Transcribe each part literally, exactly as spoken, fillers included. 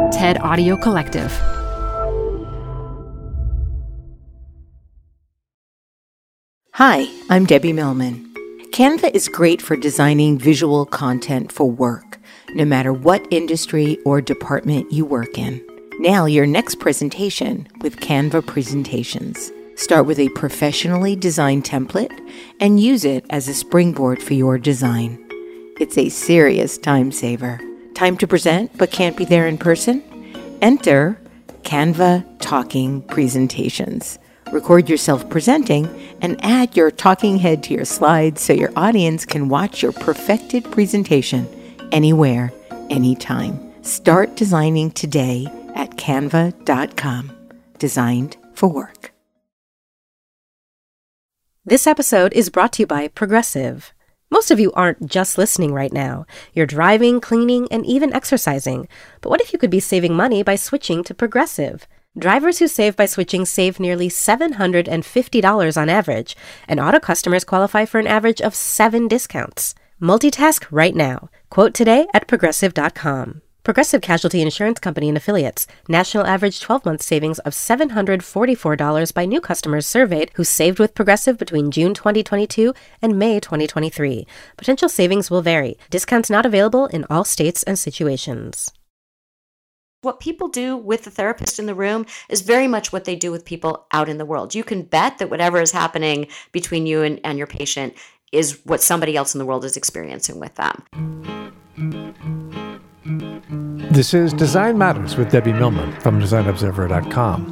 TED Audio Collective. Hi, I'm Debbie Millman. Canva is great for designing visual content for work, no matter what industry or department you work in. Now, your next presentation with Canva Presentations. Start with a professionally designed template and use it as a springboard for your design. It's a serious time saver. Time to present but can't be there in person? Enter Canva Talking Presentations. Record yourself presenting and add your talking head to your slides so your audience can watch your perfected presentation anywhere, anytime. Start designing today at canva dot com. Designed for work. This episode is brought to you by Progressive. Most of you aren't just listening right now. You're driving, cleaning, and even exercising. But what if you could be saving money by switching to Progressive? Drivers who save by switching save nearly seven hundred fifty dollars on average, and auto customers qualify for an average of seven discounts. Multitask right now. Quote today at progressive dot com. Progressive Casualty Insurance Company and Affiliates. National average twelve-month savings of seven hundred forty-four dollars by new customers surveyed who saved with Progressive between June twenty twenty-two and May twenty twenty-three. Potential savings will vary. Discounts not available in all states and situations. What people do with the therapist in the room is very much what they do with people out in the world. You can bet that whatever is happening between you and, and your patient is what somebody else in the world is experiencing with them. This is Design Matters with Debbie Millman from design observer dot com.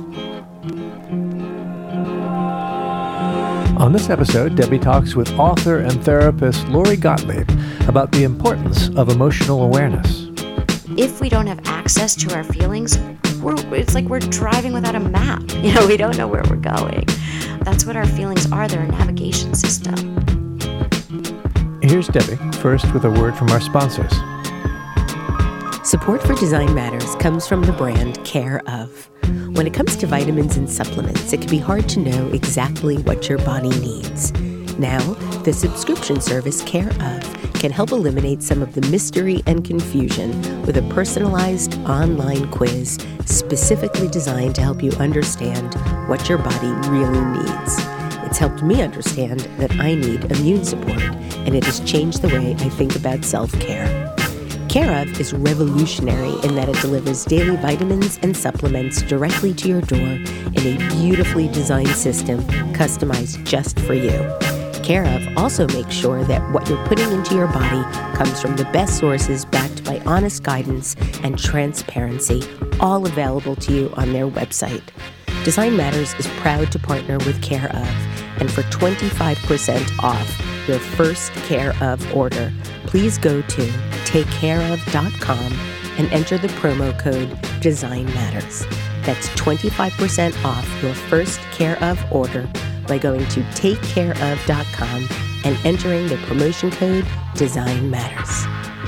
On this episode, Debbie talks with author and therapist Lori Gottlieb about the importance of emotional awareness. If we don't have access to our feelings, we're, it's like we're driving without a map. You know, we don't know where we're going. That's what our feelings are. They're a navigation system. Here's Debbie, first with a word from our sponsors. Support for Design Matters comes from the brand Care of. When it comes to vitamins and supplements, it can be hard to know exactly what your body needs. Now, the subscription service Care of can help eliminate some of the mystery and confusion with a personalized online quiz specifically designed to help you understand what your body really needs. It's helped me understand that I need immune support, and it has changed the way I think about self-care. Care of is revolutionary in that it delivers daily vitamins and supplements directly to your door in a beautifully designed system customized just for you. Care of also makes sure that what you're putting into your body comes from the best sources backed by honest guidance and transparency, all available to you on their website. Design Matters is proud to partner with Care of, and for twenty-five percent off your first Care of order, please go to take care of dot com and enter the promo code Design Matters. That's twenty-five percent off your first Care of order by going to take care of dot com and entering the promotion code Design Matters.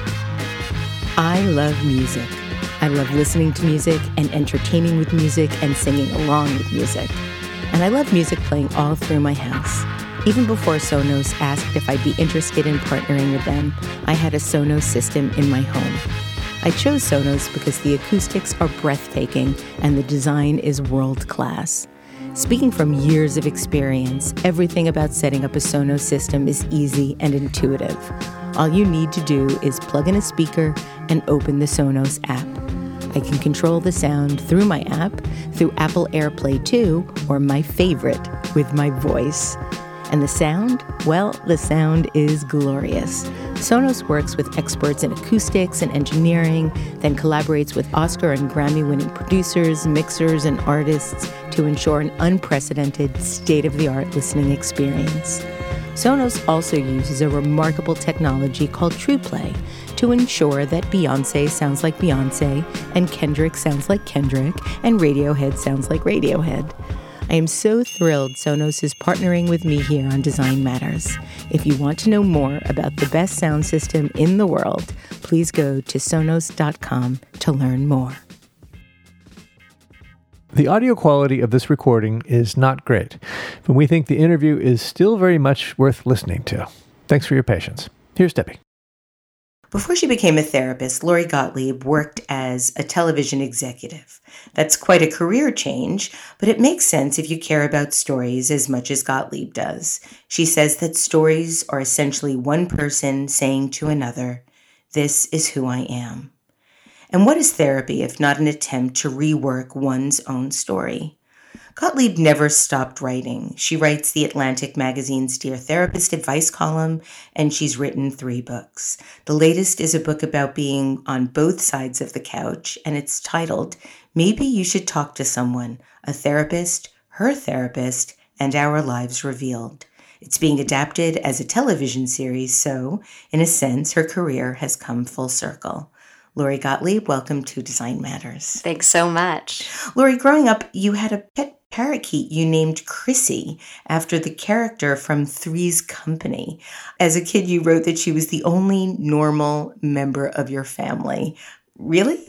I love music. I love listening to music and entertaining with music and singing along with music. And I love music playing all through my house. Even before Sonos asked if I'd be interested in partnering with them, I had a Sonos system in my home. I chose Sonos because the acoustics are breathtaking and the design is world-class. Speaking from years of experience, everything about setting up a Sonos system is easy and intuitive. All you need to do is plug in a speaker and open the Sonos app. I can control the sound through my app, through Apple AirPlay two, or my favorite, with my voice. And the sound? Well, the sound is glorious. Sonos works with experts in acoustics and engineering, then collaborates with Oscar and Grammy-winning producers, mixers, and artists to ensure an unprecedented, state-of-the-art listening experience. Sonos also uses a remarkable technology called TruePlay to ensure that Beyoncé sounds like Beyoncé, and Kendrick sounds like Kendrick, and Radiohead sounds like Radiohead. I am so thrilled Sonos is partnering with me here on Design Matters. If you want to know more about the best sound system in the world, please go to sonos dot com to learn more. The audio quality of this recording is not great, but we think the interview is still very much worth listening to. Thanks for your patience. Here's Debbie. Before she became a therapist, Lori Gottlieb worked as a television executive. That's quite a career change, but it makes sense if you care about stories as much as Gottlieb does. She says that stories are essentially one person saying to another, "This is who I am." And what is therapy if not an attempt to rework one's own story? Gottlieb never stopped writing. She writes The Atlantic magazine's Dear Therapist advice column, and she's written three books. The latest is a book about being on both sides of the couch, and it's titled, Maybe You Should Talk to Someone, a Therapist, Her Therapist, and Our Lives Revealed. It's being adapted as a television series, so, in a sense, her career has come full circle. Lori Gottlieb, welcome to Design Matters. Thanks so much. Lori, growing up, you had a pet parakeet you named Chrissy after the character from Three's Company. As a kid, you wrote that she was the only normal member of your family. Really?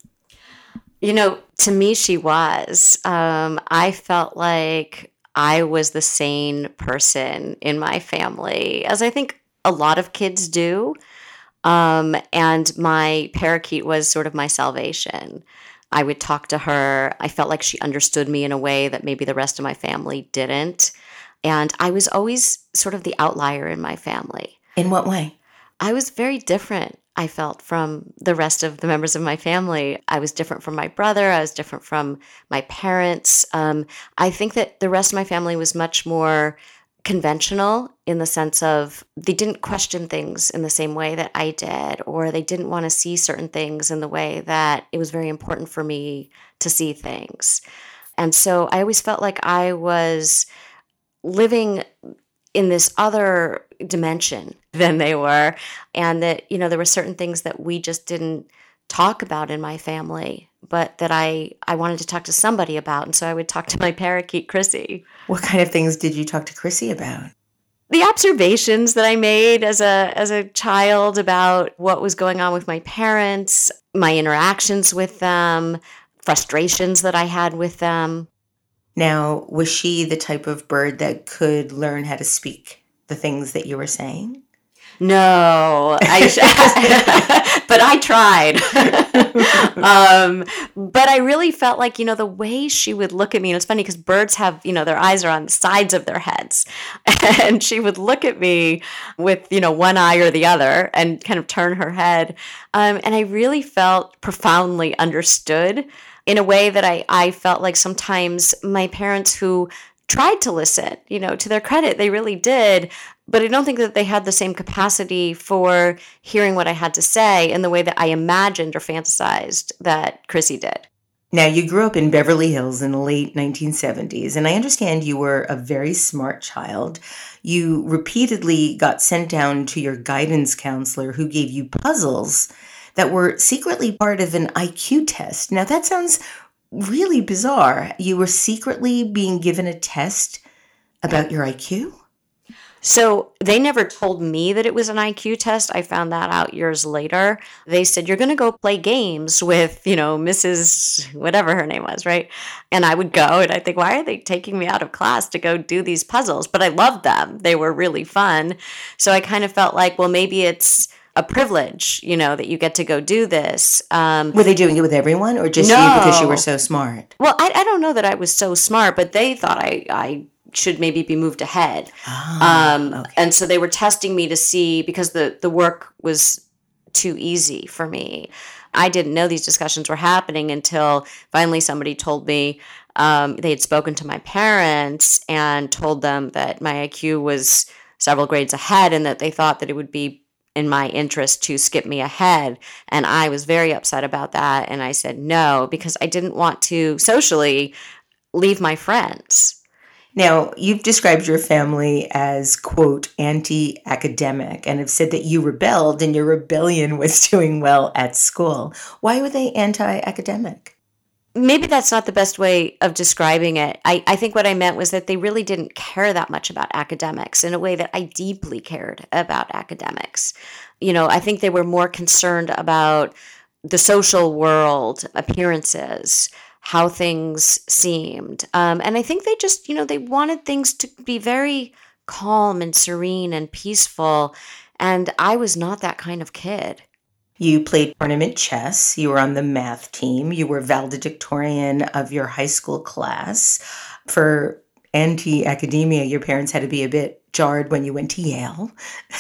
You know, to me, she was. Um, I felt like I was the sane person in my family, as I think a lot of kids do. Um, and my parakeet was sort of my salvation. I would talk to her. I felt like she understood me in a way that maybe the rest of my family didn't. And I was always sort of the outlier in my family. In what way? I was very different, I felt, from the rest of the members of my family. I was different from my brother. I was different from my parents. Um, I think that the rest of my family was much more conventional in the sense of they didn't question things in the same way that I did, or they didn't want to see certain things in the way that it was very important for me to see things. And so I always felt like I was living in this other dimension than they were, and that, you know, there were certain things that we just didn't talk about in my family, but that I, I wanted to talk to somebody about. And so I would talk to my parakeet, Chrissy. What kind of things did you talk to Chrissy about? The observations that I made as a as a child about what was going on with my parents, my interactions with them, frustrations that I had with them. Now, was she the type of bird that could learn how to speak the things that you were saying? No, I sh- but I tried. um, but I really felt like, you know, the way she would look at me, and it's funny because birds have, you know, their eyes are on the sides of their heads. And she would look at me with, you know, one eye or the other and kind of turn her head. Um, and I really felt profoundly understood in a way that I, I felt like sometimes my parents who tried to listen, you know, to their credit, they really did. But I don't think that they had the same capacity for hearing what I had to say in the way that I imagined or fantasized that Chrissy did. Now, you grew up in Beverly Hills in the late nineteen seventies, and I understand you were a very smart child. You repeatedly got sent down to your guidance counselor who gave you puzzles that were secretly part of an I Q test. Now, that sounds really bizarre. You were secretly being given a test about your I Q? So they never told me that it was an I Q test. I found that out years later. They said, you're going to go play games with, you know, Missus whatever her name was, right? And I would go and I think, why are they taking me out of class to go do these puzzles? But I loved them. They were really fun. So I kind of felt like, well, maybe it's a privilege, you know, that you get to go do this. Um, were they doing it with everyone or just no. you because you were so smart? Well, I, I don't know that I was so smart, but they thought I, I should maybe be moved ahead. Oh, um, okay. And so they were testing me to see, because the, the work was too easy for me. I didn't know these discussions were happening until finally somebody told me um, they had spoken to my parents and told them that my I Q was several grades ahead and that they thought that it would be in my interest to skip me ahead. And I was very upset about that. And I said no, because I didn't want to socially leave my friends. Now, you've described your family as, quote, anti-academic and have said that you rebelled and your rebellion was doing well at school. Why were they anti-academic? Maybe that's not the best way of describing it. I, I think what I meant was that they really didn't care that much about academics in a way that I deeply cared about academics. You know, I think they were more concerned about the social world, appearances, how things seemed. Um, and I think they just, you know, they wanted things to be very calm and serene and peaceful. And I was not that kind of kid. You played tournament chess. You were on the math team. You were valedictorian of your high school class. For anti-academia, your parents had to be a bit jarred when you went to Yale.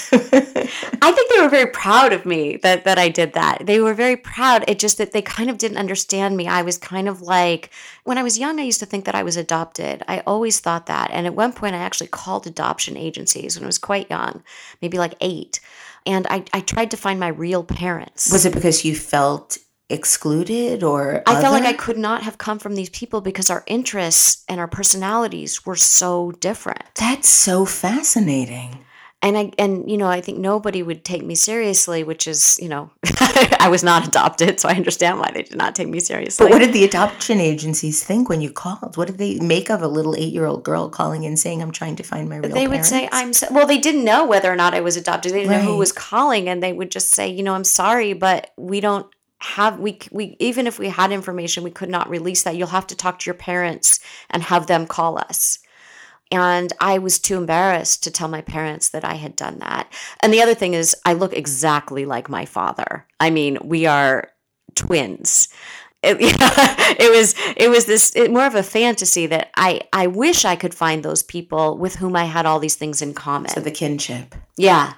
I think they were very proud of me that, that I did that. They were very proud. It just that they kind of didn't understand me. I was kind of like, when I was young, I used to think that I was adopted. I always thought that. And at one point, I actually called adoption agencies when I was quite young, maybe like eight. And I, I tried to find my real parents. Was it because you felt excluded or I other? felt like I could not have come from these people because our interests and our personalities were so different. That's so fascinating. And I and you know, I think nobody would take me seriously, which is, you know, I was not adopted, so I understand why they did not take me seriously. But what did the adoption agencies think when you called? What did they make of a little eight-year-old girl calling in saying, I'm trying to find my real They would parents? say, I'm so, well, they didn't know whether or not I was adopted. They didn't Right. know who was calling, and they would just say, you know, I'm sorry, but we don't have, we, we, even if we had information, we could not release that. You'll have to talk to your parents and have them call us. And I was too embarrassed to tell my parents that I had done that. And the other thing is, I look exactly like my father. I mean, we are twins. It, it was it was this it, more of a fantasy that I, I wish I could find those people with whom I had all these things in common. So the kinship. Yeah.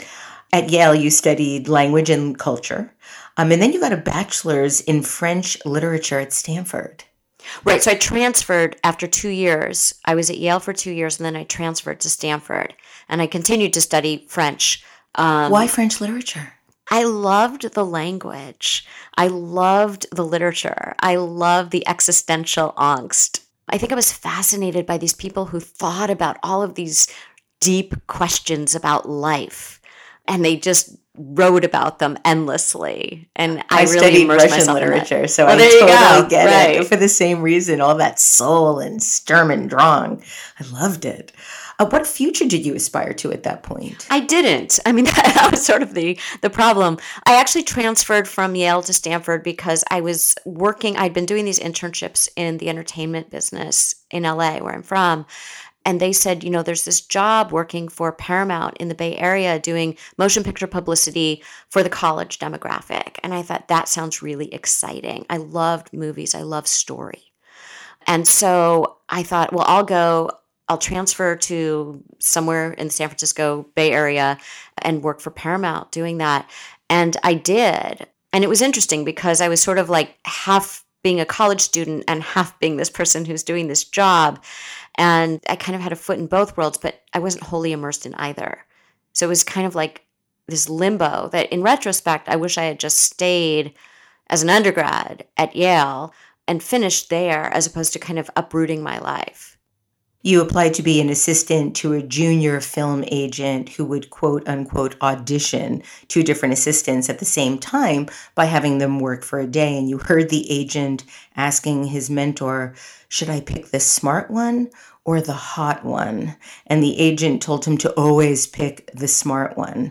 At Yale, you studied language and culture. Um, and then you got a bachelor's in French literature at Stanford. Right. So I transferred after two years. I was at Yale for two years, and then I transferred to Stanford. And I continued to study French. Um, Why French literature? I loved the language. I loved the literature. I loved the existential angst. I think I was fascinated by these people who thought about all of these deep questions about life. And they just wrote about them endlessly. And I, I really studied immersed Russian myself in that. literature, so Well, I there you totally go. get Right. it. For the same reason, all that soul and Sturm und Drang. I loved it. Uh, what future did you aspire to at that point? I didn't. I mean, that, that was sort of the, the problem. I actually transferred from Yale to Stanford because I was working, I'd been doing these internships in the entertainment business in L A, where I'm from. And they said, you know, there's this job working for Paramount in the Bay Area doing motion picture publicity for the college demographic. And I thought, that sounds really exciting. I loved movies. I love story. And so I thought, well, I'll go, I'll transfer to somewhere in the San Francisco Bay Area and work for Paramount doing that. And I did. And it was interesting because I was sort of like half being a college student and half being this person who's doing this job. And I kind of had a foot in both worlds, but I wasn't wholly immersed in either. So it was kind of like this limbo that in retrospect, I wish I had just stayed as an undergrad at Yale and finished there as opposed to kind of uprooting my life. You applied to be an assistant to a junior film agent who would quote unquote audition two different assistants at the same time by having them work for a day. And you heard the agent asking his mentor, should I pick the smart one or the hot one? And the agent told him to always pick the smart one.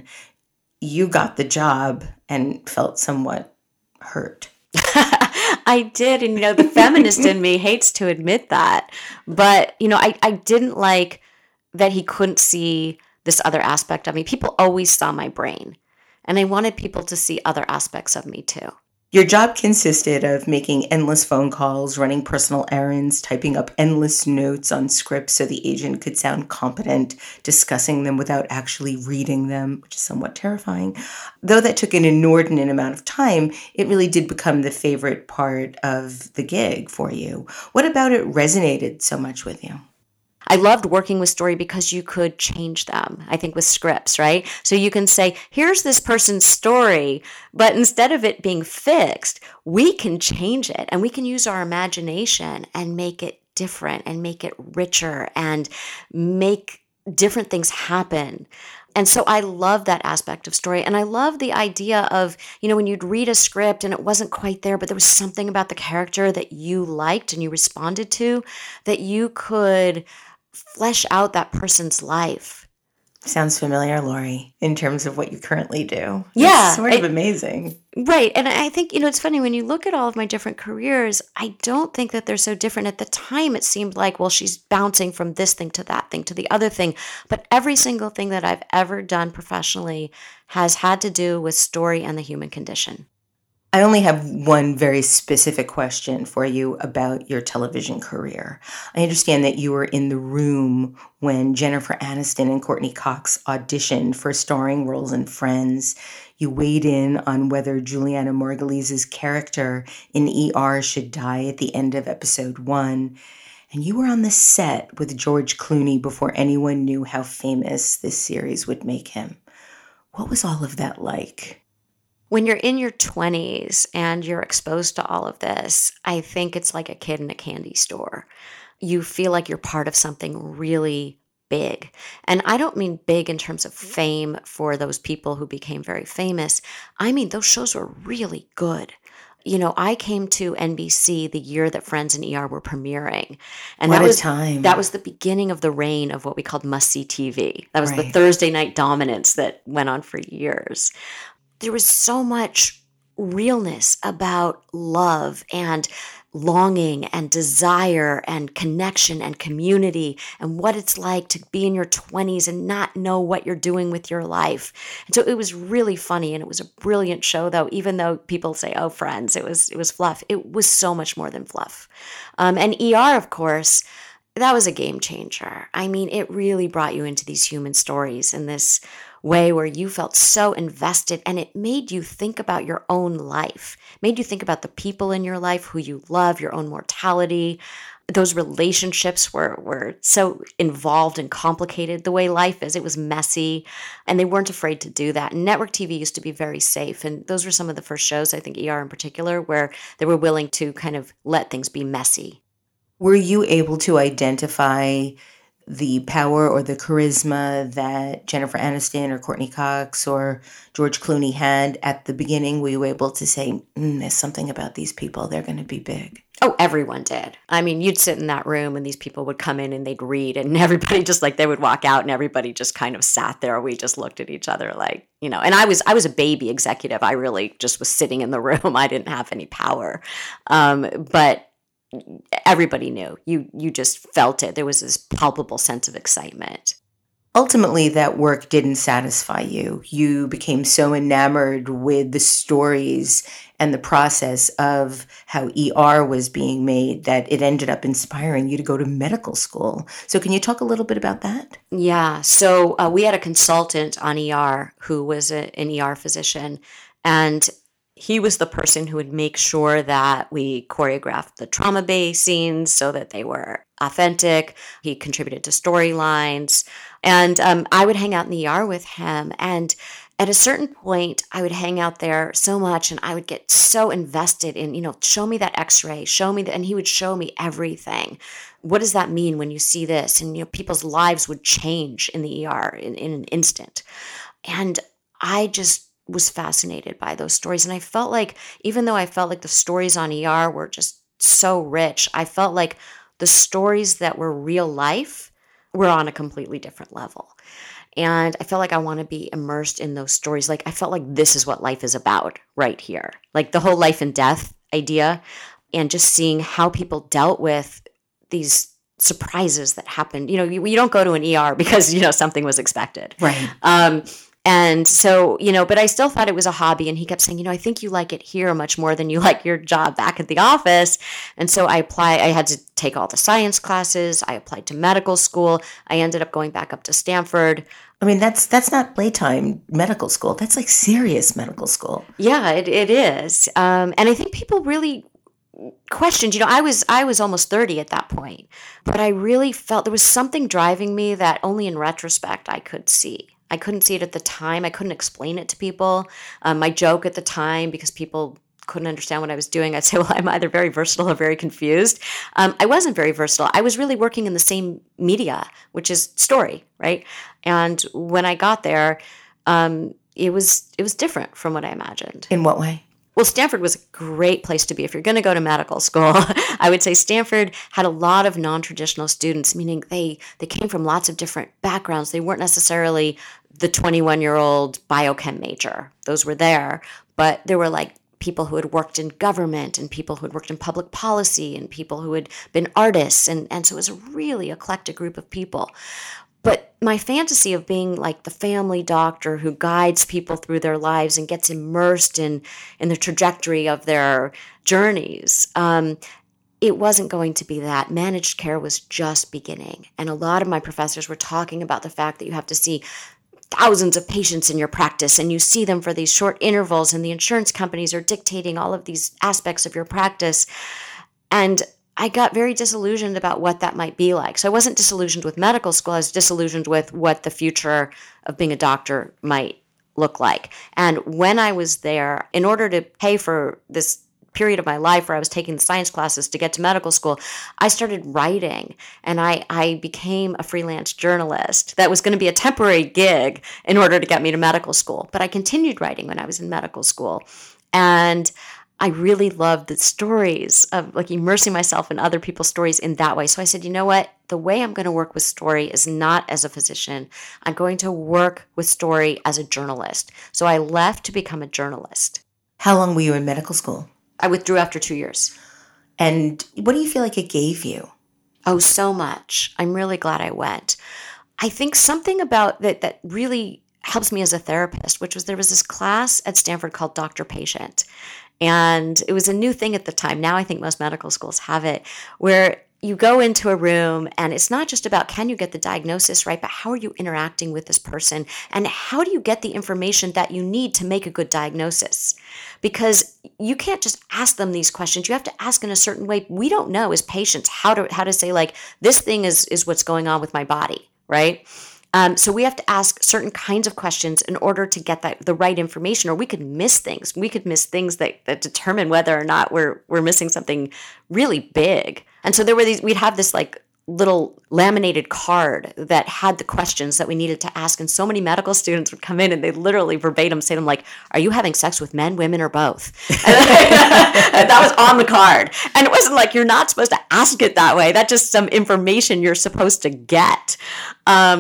You got the job and felt somewhat hurt. I did. And, you know, the feminist in me hates to admit that. But, you know, I, I didn't like that he couldn't see this other aspect of me. People always saw my brain. And I wanted people to see other aspects of me, too. Your job consisted of making endless phone calls, running personal errands, typing up endless notes on scripts so the agent could sound competent, discussing them without actually reading them, which is somewhat terrifying. Though that took an inordinate amount of time, it really did become the favorite part of the gig for you. What about it resonated so much with you? I loved working with story because you could change them, I think, with scripts, right? So you can say, here's this person's story, but instead of it being fixed, we can change it and we can use our imagination and make it different and make it richer and make different things happen. And so I love that aspect of story. And I love the idea of, you know, when you'd read a script and it wasn't quite there, but there was something about the character that you liked and you responded to, that you could flesh out that person's life. Sounds familiar, Lori, in terms of what you currently do. Yeah. It's sort of I, amazing. Right. And I think, you know, it's funny when you look at all of my different careers, I don't think that they're so different. At the time, it seemed like, well, she's bouncing from this thing to that thing to the other thing. But every single thing that I've ever done professionally has had to do with story and the human condition. I only have one very specific question for you about your television career. I understand that you were in the room when Jennifer Aniston and Courtney Cox auditioned for starring roles in Friends. You weighed in on whether Juliana Margulies' character in E R should die at the end of episode one. And you were on the set with George Clooney before anyone knew how famous this series would make him. What was all of that like? When you're in your twenties and you're exposed to all of this, I think it's like a kid in a candy store. You feel like you're part of something really big. And I don't mean big in terms of fame for those people who became very famous. I mean, those shows were really good. You know, I came to N B C the year that Friends and E R were premiering. And what that a was time. That was the beginning of the reign of what we called must-see T V. That was Right. the Thursday night dominance that went on for years. There was so much realness about love and longing and desire and connection and community and what it's like to be in your twenties and not know what you're doing with your life. And so it was really funny, and it was a brilliant show, though, even though people say, oh, Friends, it was it was fluff. It was so much more than fluff. Um, and E R, of course, that was a game changer. I mean, it really brought you into these human stories in this way where you felt so invested, and it made you think about your own life, made you think about the people in your life who you love, your own mortality. Those relationships were, were so involved and complicated the way life is. It was messy, and they weren't afraid to do that. And network T V used to be very safe, and those were some of the first shows, I think E R in particular, where they were willing to kind of let things be messy. Were you able to identify the power or the charisma that Jennifer Aniston or Courtney Cox or George Clooney had at the beginning? Were you able to say, mm, there's something about these people, they're going to be big? Oh, everyone did. I mean, you'd sit in that room and these people would come in and they'd read, and everybody just like, they would walk out and everybody just kind of sat there. We just looked at each other like, you know, and I was, I was a baby executive. I really just was sitting in the room. I didn't have any power. Um, but everybody knew. You you just felt it. There was this palpable sense of excitement. Ultimately, that work didn't satisfy you. You became so enamored with the stories and the process of how E R was being made that it ended up inspiring you to go to medical school. So can you talk a little bit about that? Yeah. So uh, we had a consultant on E R who was a, an E R physician, and he was the person who would make sure that we choreographed the trauma bay scenes so that they were authentic. He contributed to storylines. And um, I would hang out in the E R with him. And at a certain point, I would hang out there so much and I would get so invested in, you know, show me that x-ray, show me that. And he would show me everything. What does that mean when you see this? And, you know, people's lives would change in the E R in, in an instant. And I just was fascinated by those stories. And I felt like, even though I felt like the stories on E R were just so rich, I felt like the stories that were real life were on a completely different level. And I felt like I want to be immersed in those stories. Like, I felt like this is what life is about right here. Like the whole life and death idea, and just seeing how people dealt with these surprises that happened. You know, you, you don't go to an E R because, you know, something was expected. Right. Um, And so, you know, but I still thought it was a hobby. And he kept saying, you know, I think you like it here much more than you like your job back at the office. And so I applied, I had to take all the science classes. I applied to medical school. I ended up going back up to Stanford. I mean, that's that's not playtime medical school. That's like serious medical school. Yeah, it, it is. Um, and I think people really questioned, you know, I was I was almost thirty at that point, but I really felt there was something driving me that only in retrospect I could see. I couldn't see it at the time. I couldn't explain it to people. Um, my joke at the time, because people couldn't understand what I was doing, I'd say, well, I'm either very versatile or very confused. Um, I wasn't very versatile. I was really working in the same media, which is story, right? And when I got there, um, it was it was different from what I imagined. In what way? Well, Stanford was a great place to be. If you're going to go to medical school, I would say Stanford had a lot of non-traditional students, meaning they, they came from lots of different backgrounds. They weren't necessarily the twenty-one-year-old biochem major. Those were there, but there were like people who had worked in government and people who had worked in public policy and people who had been artists. And, and so it was a really eclectic group of people. But my fantasy of being like the family doctor who guides people through their lives and gets immersed in, in the trajectory of their journeys, um, it wasn't going to be that. Managed care was just beginning. And a lot of my professors were talking about the fact that you have to see thousands of patients in your practice and you see them for these short intervals and the insurance companies are dictating all of these aspects of your practice. And I got very disillusioned about what that might be like. So I wasn't disillusioned with medical school. I was disillusioned with what the future of being a doctor might look like. And when I was there, in order to pay for this period of my life where I was taking the science classes to get to medical school, I started writing and I, I became a freelance journalist. That was going to be a temporary gig in order to get me to medical school. But I continued writing when I was in medical school. And I really loved the stories of like immersing myself in other people's stories in that way. So I said, you know what? The way I'm going to work with story is not as a physician. I'm going to work with story as a journalist. So I left to become a journalist. How long were you in medical school? I withdrew after two years. And what do you feel like it gave you? Oh, so much. I'm really glad I went. I think something about that that really helps me as a therapist, which was there was this class at Stanford called Doctor Patient. And it was a new thing at the time. Now I think most medical schools have it, where you go into a room and it's not just about can you get the diagnosis right, but how are you interacting with this person and how do you get the information that you need to make a good diagnosis? Because you can't just ask them these questions. You have to ask in a certain way. We don't know as patients how to how to say like this thing is is what's going on with my body, right? Um, so we have to ask certain kinds of questions in order to get that the right information, or we could miss things. We could miss things that, that determine whether or not we're we're missing something really big. And so there were these. We'd have this like little laminated card that had the questions that we needed to ask, and so many medical students would come in and they'd literally verbatim say to them like, "Are you having sex with men, women, or both?" And that was on the card, and it wasn't like you're not supposed to ask it that way. That's just some information you're supposed to get. Um,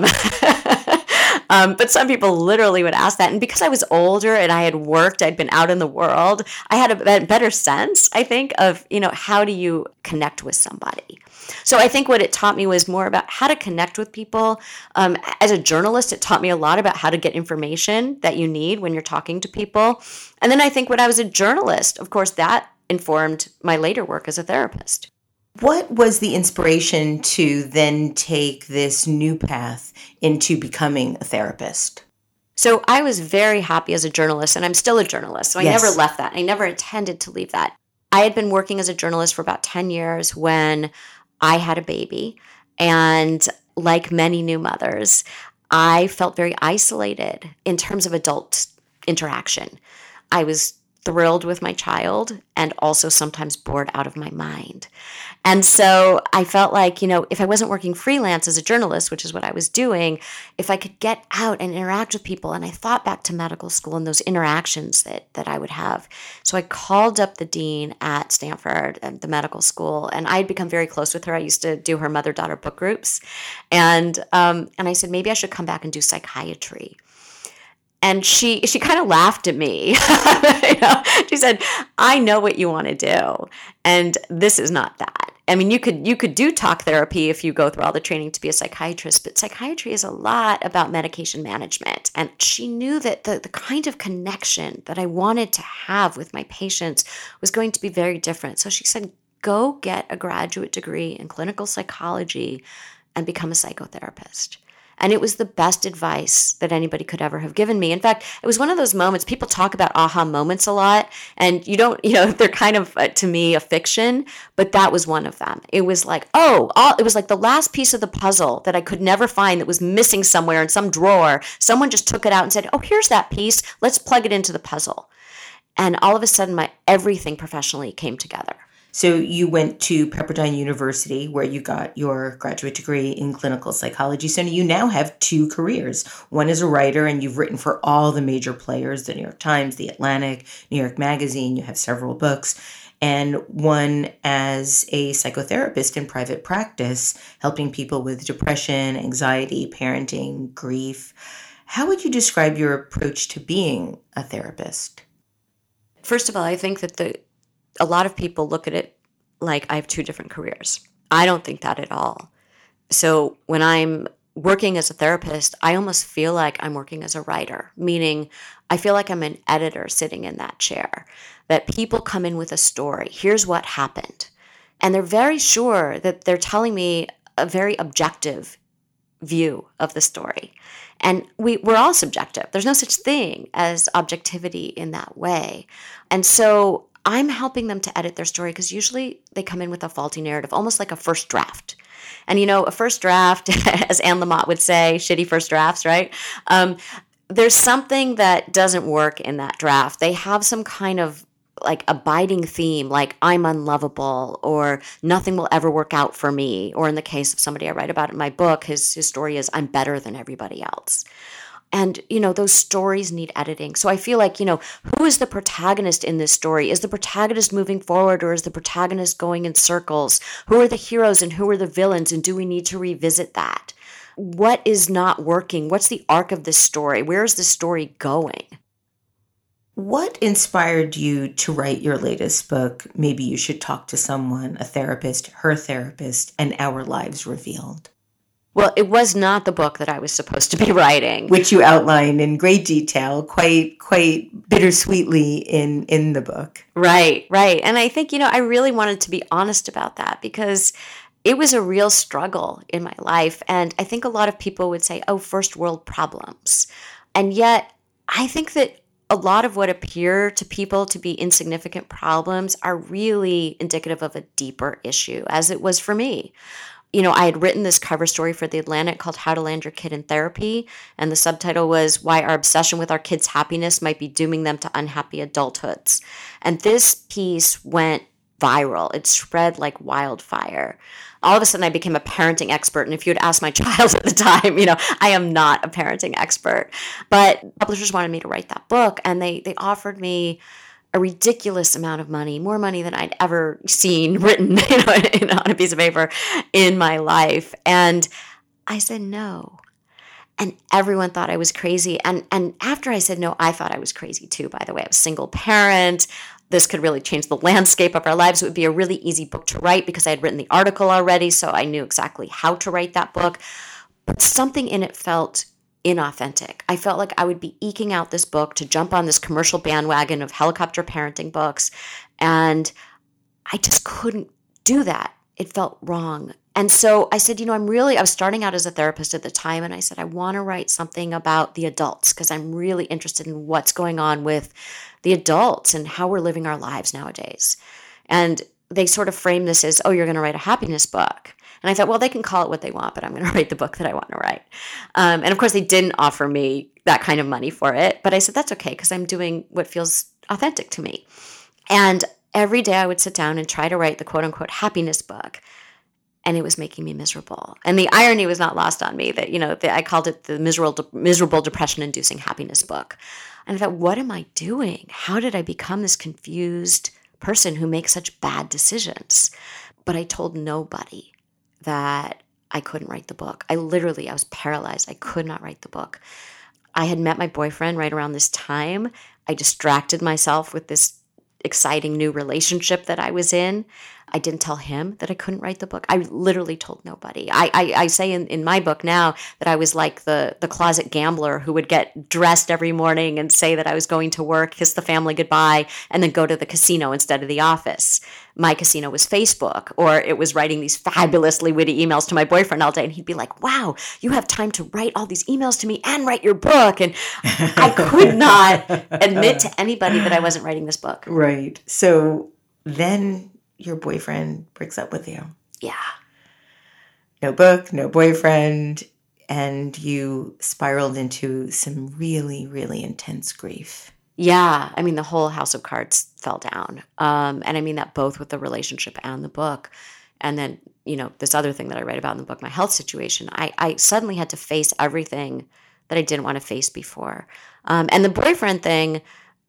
um, but some people literally would ask that. And because I was older and I had worked, I'd been out in the world, I had a better sense, I think, of, you know, how do you connect with somebody? So I think what it taught me was more about how to connect with people. Um, as a journalist, it taught me a lot about how to get information that you need when you're talking to people. And then I think when I was a journalist, of course, that informed my later work as a therapist. What was the inspiration to then take this new path into becoming a therapist? So I was very happy as a journalist, and I'm still a journalist, so I Yes. never left that. I never intended to leave that. I had been working as a journalist for about ten years when I had a baby, and like many new mothers, I felt very isolated in terms of adult interaction. I was thrilled with my child and also sometimes bored out of my mind. And so I felt like, you know, if I wasn't working freelance as a journalist, which is what I was doing, if I could get out and interact with people, and I thought back to medical school and those interactions that that I would have. So I called up the dean at Stanford, at the medical school, and I had become very close with her. I used to do her mother-daughter book groups. And um, and I said, maybe I should come back and do psychiatry. And she she kind of laughed at me. You know, she said, "I know what you want to do, and this is not that. I mean, you could you could do talk therapy if you go through all the training to be a psychiatrist, but psychiatry is a lot about medication management." And she knew that the, the kind of connection that I wanted to have with my patients was going to be very different. So she said, "Go get a graduate degree in clinical psychology and become a psychotherapist." And it was the best advice that anybody could ever have given me. In fact, it was one of those moments, people talk about aha moments a lot, and you don't, you know, they're kind of, uh, to me, a fiction, but that was one of them. It was like, oh, all, it was like the last piece of the puzzle that I could never find that was missing somewhere in some drawer. Someone just took it out and said, oh, here's that piece. Let's plug it into the puzzle. And all of a sudden, my everything professionally came together. So you went to Pepperdine University where you got your graduate degree in clinical psychology. So you now have two careers. One is a writer, and you've written for all the major players, the New York Times, the Atlantic, New York Magazine. You have several books. And one as a psychotherapist in private practice, helping people with depression, anxiety, parenting, grief. How would you describe your approach to being a therapist? First of all, I think that the a lot of people look at it like I have two different careers. I don't think that at all. So when I'm working as a therapist, I almost feel like I'm working as a writer, meaning I feel like I'm an editor sitting in that chair, that people come in with a story. Here's what happened. And they're very sure that they're telling me a very objective view of the story. And we, we're all subjective. There's no such thing as objectivity in that way. And so I'm helping them to edit their story because usually they come in with a faulty narrative, almost like a first draft. And, you know, a first draft, as Anne Lamott would say, shitty first drafts, right? Um, there's something that doesn't work in that draft. They have some kind of like abiding theme, like I'm unlovable or nothing will ever work out for me. Or in the case of somebody I write about in my book, his, his story is I'm better than everybody else. And, you know, those stories need editing. So I feel like, you know, who is the protagonist in this story? Is the protagonist moving forward or is the protagonist going in circles? Who are the heroes and who are the villains? And do we need to revisit that? What is not working? What's the arc of this story? Where is the story going? What inspired you to write your latest book, Maybe You Should Talk to Someone, a Therapist, Her Therapist, and Our Lives Revealed? Well, it was not the book that I was supposed to be writing. Which you outline in great detail, quite quite bittersweetly in, in the book. Right, right. And I think, you know, I really wanted to be honest about that because it was a real struggle in my life. And I think a lot of people would say, oh, first world problems. And yet, I think that a lot of what appear to people to be insignificant problems are really indicative of a deeper issue, as it was for me. You know, I had written this cover story for The Atlantic called How to Land Your Kid in Therapy, and the subtitle was Why Our Obsession with Our Kids' Happiness Might Be Dooming Them to Unhappy Adulthoods. And this piece went viral. It spread like wildfire. All of a sudden, I became a parenting expert. And if you had asked my child at the time, you know, I am not a parenting expert. But publishers wanted me to write that book, and they they offered me a ridiculous amount of money, more money than I'd ever seen written, you know, in, on a piece of paper in my life. And I said no. And everyone thought I was crazy. And, and after I said no, I thought I was crazy too, by the way. I was a single parent. This could really change the landscape of our lives. It would be a really easy book to write because I had written the article already, so I knew exactly how to write that book. But something in it felt inauthentic. I felt like I would be eking out this book to jump on this commercial bandwagon of helicopter parenting books. And I just couldn't do that. It felt wrong. And so I said, you know, I'm really, I was starting out as a therapist at the time. And I said, I want to write something about the adults because I'm really interested in what's going on with the adults and how we're living our lives nowadays. And they sort of framed this as, oh, you're going to write a happiness book. And I thought, well, they can call it what they want, but I'm going to write the book that I want to write. Um, and of course, they didn't offer me that kind of money for it. But I said, that's okay, because I'm doing what feels authentic to me. And every day I would sit down and try to write the quote unquote happiness book. And it was making me miserable. And the irony was not lost on me that, you know, the, I called it the miserable, miserable depression-inducing happiness book. And I thought, what am I doing? How did I become this confused person who makes such bad decisions? But I told nobody that I couldn't write the book. I literally, I was paralyzed. I could not write the book. I had met my boyfriend right around this time. I distracted myself with this exciting new relationship that I was in. I didn't tell him that I couldn't write the book. I literally told nobody. I, I, I say in, in my book now that I was like the, the closet gambler who would get dressed every morning and say that I was going to work, kiss the family goodbye, and then go to the casino instead of the office. My casino was Facebook, or it was writing these fabulously witty emails to my boyfriend all day. And he'd be like, wow, you have time to write all these emails to me and write your book. And I could not admit to anybody that I wasn't writing this book. Right. So then your boyfriend breaks up with you. Yeah. No book, no boyfriend, and you spiraled into some really, really intense grief. Yeah. I mean, the whole house of cards fell down. Um, and I mean that both with the relationship and the book. And then, you know, this other thing that I write about in the book, my health situation, I, I suddenly had to face everything that I didn't want to face before. Um, and the boyfriend thing,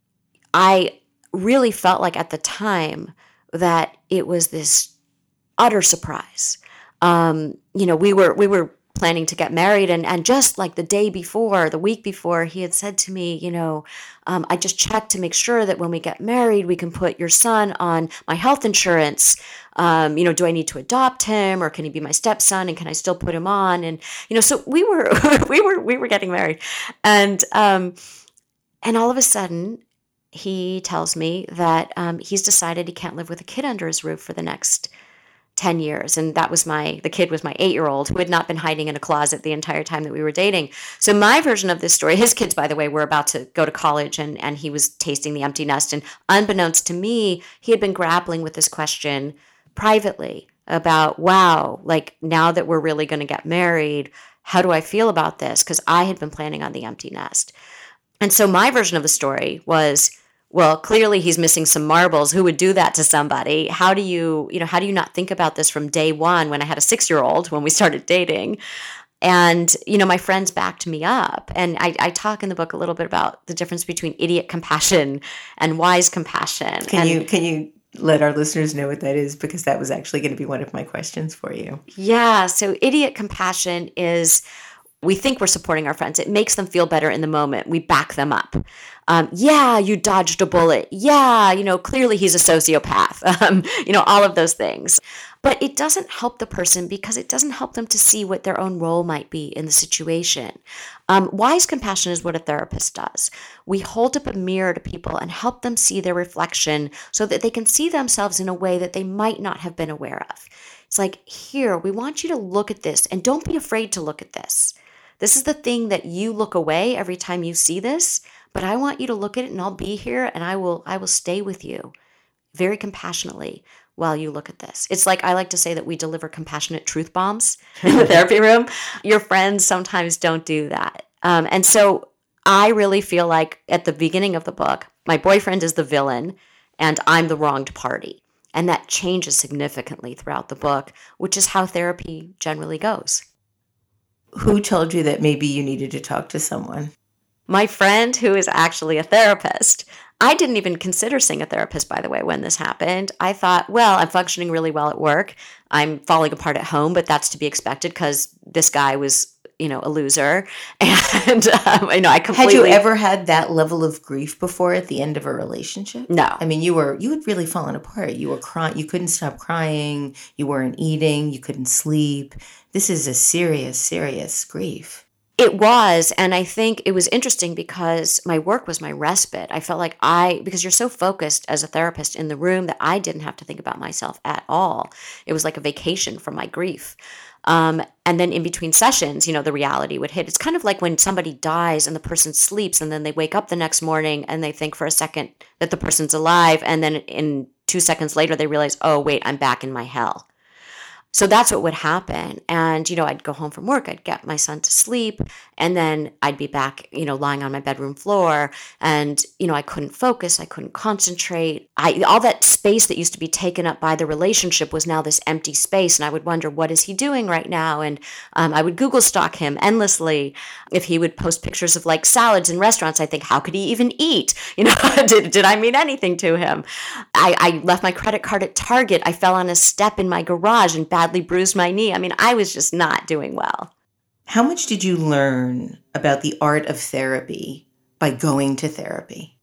I really felt like at the time that it was this utter surprise. Um, you know, we were, we were planning to get married. And, and just like the day before, the week before, he had said to me, you know, um, I just checked to make sure that when we get married, we can put your son on my health insurance. Um, you know, do I need to adopt him, or can he be my stepson, and can I still put him on? And, you know, so we were, we were, we were getting married. And, um, and all of a sudden he tells me that, um, he's decided he can't live with a kid under his roof for the next ten years. And that was my, the kid was my eight-year-old who had not been hiding in a closet the entire time that we were dating. So my version of this story, his kids, by the way, were about to go to college, and, and he was tasting the empty nest. And unbeknownst to me, he had been grappling with this question privately about, wow, like now that we're really going to get married, how do I feel about this? Because I had been planning on the empty nest. And so my version of the story was, well, clearly he's missing some marbles. Who would do that to somebody? How do you, you know, how do you not think about this from day one when I had a six-year-old when we started dating? And, you know, my friends backed me up. And I, I talk in the book a little bit about the difference between idiot compassion and wise compassion. Can and, you, can you let our listeners know what that is? Because that was actually going to be one of my questions for you. Yeah. So idiot compassion is, we think we're supporting our friends. It makes them feel better in the moment. We back them up. Um, yeah, you dodged a bullet. Yeah, you know, clearly he's a sociopath. Um, you know, all of those things. But it doesn't help the person because it doesn't help them to see what their own role might be in the situation. Um, wise compassion is what a therapist does. We hold up a mirror to people and help them see their reflection so that they can see themselves in a way that they might not have been aware of. It's like, here, we want you to look at this, and don't be afraid to look at this. This is the thing that you look away every time you see this, but I want you to look at it, and I'll be here, and I will I will stay with you very compassionately while you look at this. It's like, I like to say that we deliver compassionate truth bombs in the therapy room. Your friends sometimes don't do that. Um, and so I really feel like at the beginning of the book, my boyfriend is the villain and I'm the wronged party. And that changes significantly throughout the book, which is how therapy generally goes. Who told you that maybe you needed to talk to someone? My friend, who is actually a therapist. I didn't even consider seeing a therapist, by the way, when this happened. I thought, well, I'm functioning really well at work. I'm falling apart at home, but that's to be expected because this guy was, you know, a loser. And, um, you know, I completely... Had you ever had that level of grief before at the end of a relationship? No. I mean, you were, you had really fallen apart. You were crying. You couldn't stop crying. You weren't eating. You couldn't sleep. This is a serious, serious grief. It was, and I think it was interesting because my work was my respite. I felt like I, because you're so focused as a therapist in the room that I didn't have to think about myself at all. It was like a vacation from my grief. Um, and then in between sessions, you know, the reality would hit. It's kind of like when somebody dies and the person sleeps and then they wake up the next morning and they think for a second that the person's alive. And then in two seconds later, they realize, oh, wait, I'm back in my hell. So that's what would happen. And, you know, I'd go home from work, I'd get my son to sleep, and then I'd be back, you know, lying on my bedroom floor. And, you know, I couldn't focus, I couldn't concentrate. I all that space that used to be taken up by the relationship was now this empty space. And I would wonder, what is he doing right now? And um, I would Google stalk him endlessly. If he would post pictures of like salads in restaurants, I think, how could he even eat? You know, did, did I mean anything to him? I, I left my credit card at Target. I fell on a step in my garage and badly bruised my knee. I mean, I was just not doing well. How much did you learn about the art of therapy by going to therapy?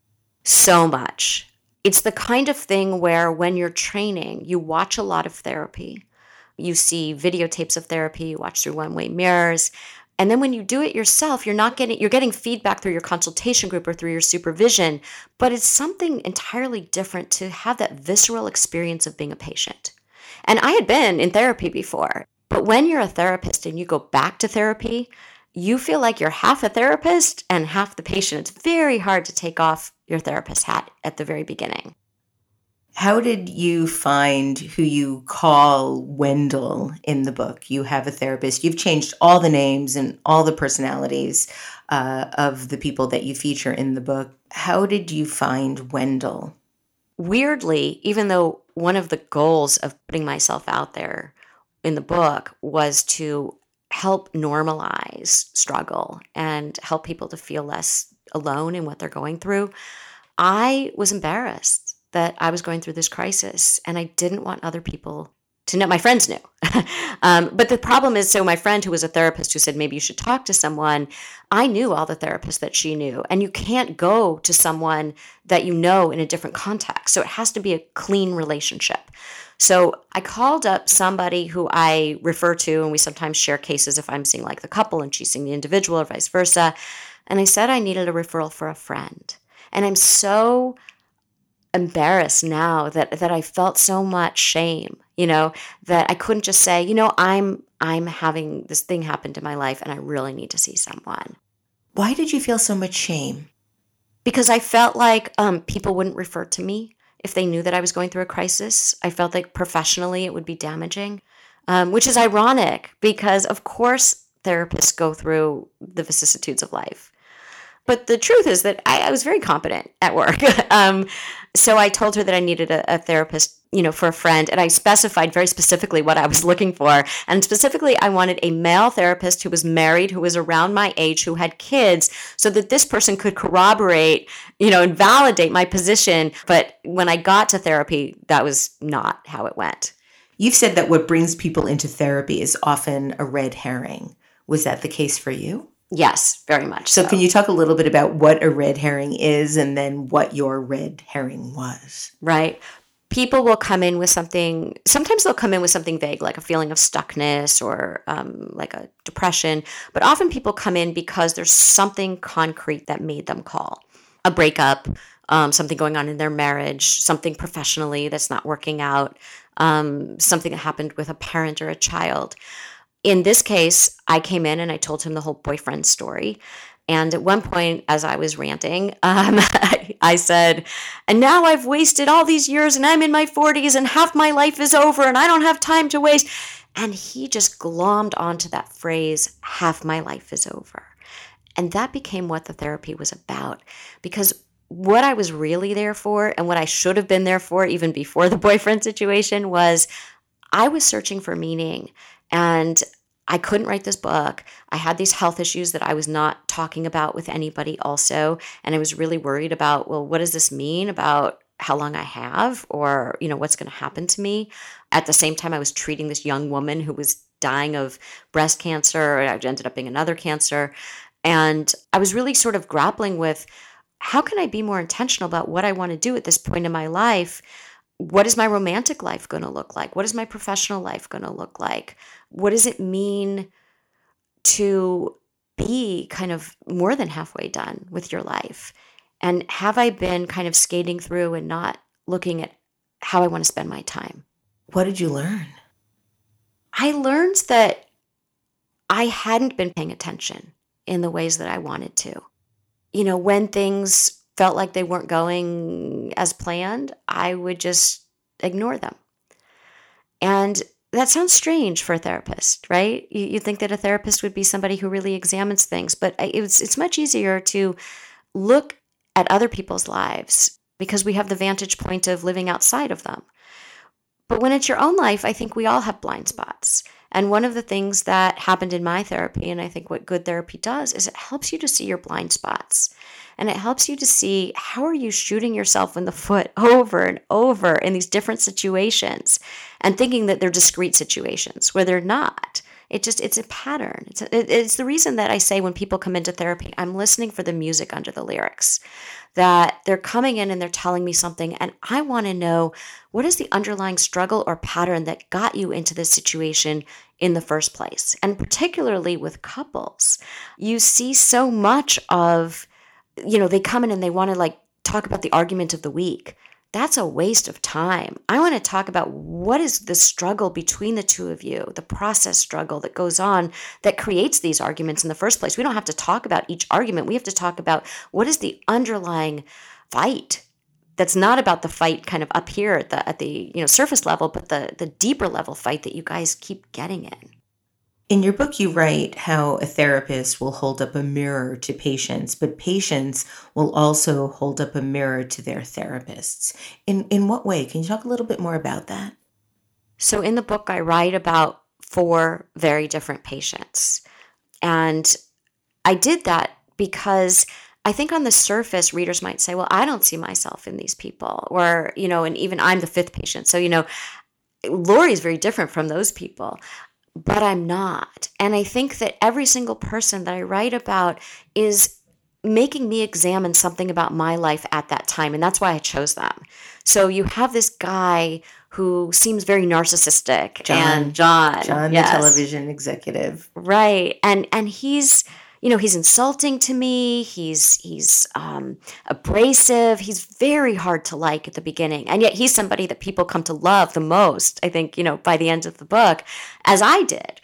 So much. It's the kind of thing where when you're training, you watch a lot of therapy. You see videotapes of therapy, you watch through one-way mirrors. And then when you do it yourself, you're not getting, you're getting feedback through your consultation group or through your supervision, but it's something entirely different to have that visceral experience of being a patient. And I had been in therapy before, but when you're a therapist and you go back to therapy, you feel like you're half a therapist and half the patient. It's very hard to take off your therapist hat at the very beginning. How did you find who you call Wendell in the book? You have a therapist. You've changed all the names and all the personalities uh, of the people that you feature in the book. How did you find Wendell? Weirdly, even though one of the goals of putting myself out there in the book was to help normalize struggle and help people to feel less alone in what they're going through, I was embarrassed that I was going through this crisis, and I didn't want other people to know. My friends knew. um, but the problem is, so my friend who was a therapist who said, maybe you should talk to someone, I knew all the therapists that she knew. And you can't go to someone that you know in a different context. So it has to be a clean relationship. So I called up somebody who I refer to, and we sometimes share cases if I'm seeing like the couple and she's seeing the individual or vice versa. And I said I needed a referral for a friend. And I'm so embarrassed now that that I felt so much shame, you know, that I couldn't just say, you know, I'm I'm having this thing happen to my life and I really need to see someone. Why did you feel so much shame? Because I felt like um, people wouldn't refer to me if they knew that I was going through a crisis. I felt like professionally it would be damaging, um, which is ironic because, of course, therapists go through the vicissitudes of life. But the truth is that I, I was very competent at work. um, so I told her that I needed a, a therapist, you know, for a friend. And I specified very specifically what I was looking for. And specifically, I wanted a male therapist who was married, who was around my age, who had kids, so that this person could corroborate, you know, and validate my position. But when I got to therapy, that was not how it went. You've said that what brings people into therapy is often a red herring. Was that the case for you? Yes, very much so. So can you talk a little bit about what a red herring is and then what your red herring was? Right. People will come in with something, sometimes they'll come in with something vague, like a feeling of stuckness or um, like a depression. But often people come in because there's something concrete that made them call. A breakup, um, something going on in their marriage, something professionally that's not working out, um, something that happened with a parent or a child. In this case, I came in and I told him the whole boyfriend story. And at one point, as I was ranting, um, I, I said, and now I've wasted all these years and I'm in my forties and half my life is over and I don't have time to waste. And he just glommed onto that phrase, half my life is over. And that became what the therapy was about. Because what I was really there for and what I should have been there for even before the boyfriend situation was I was searching for meaning. And I couldn't write this book. I had these health issues that I was not talking about with anybody also. And I was really worried about, well, what does this mean about how long I have or, you know, what's going to happen to me? At the same time, I was treating this young woman who was dying of breast cancer. It ended up being another cancer. And I was really sort of grappling with how can I be more intentional about what I want to do at this point in my life? What is my romantic life going to look like? What is my professional life going to look like? What does it mean to be kind of more than halfway done with your life? And have I been kind of skating through and not looking at how I want to spend my time? What did you learn? I learned that I hadn't been paying attention in the ways that I wanted to. You know, when things felt like they weren't going as planned, I would just ignore them. And that sounds strange for a therapist, right? You, you think that a therapist would be somebody who really examines things, but it's it's much easier to look at other people's lives because we have the vantage point of living outside of them. But when it's your own life, I think we all have blind spots. And one of the things that happened in my therapy, and I think what good therapy does, is it helps you to see your blind spots. And it helps you to see how are you shooting yourself in the foot over and over in these different situations and thinking that they're discrete situations where they're not. It just, it's a pattern. It's, a, it's the reason that I say when people come into therapy, I'm listening for the music under the lyrics, that they're coming in and they're telling me something and I want to know what is the underlying struggle or pattern that got you into this situation in the first place. And particularly with couples, you see so much of, you know, they come in and they want to like talk about the argument of the week. That's a waste of time. I want to talk about what is the struggle between the two of you, the process struggle that goes on that creates these arguments in the first place. We don't have to talk about each argument. We have to talk about what is the underlying fight that's not about the fight kind of up here at the at the you know surface level, but the the deeper level fight that you guys keep getting in. In your book, you write how a therapist will hold up a mirror to patients, but patients will also hold up a mirror to their therapists. In in what way? Can you talk a little bit more about that? So in the book, I write about four very different patients. And I did that because I think on the surface, readers might say, well, I don't see myself in these people. Or, you know, and even I'm the fifth patient. So, you know, Lori is very different from those people. But I'm not. And I think that every single person that I write about is making me examine something about my life at that time. And that's why I chose them. So you have this guy who seems very narcissistic. John. And John. John, yes. the television executive. Right. And and he's, you know, he's insulting to me. He's he's um, abrasive. He's very hard to like at the beginning. And yet he's somebody that people come to love the most, I think, you know, by the end of the book, as I did.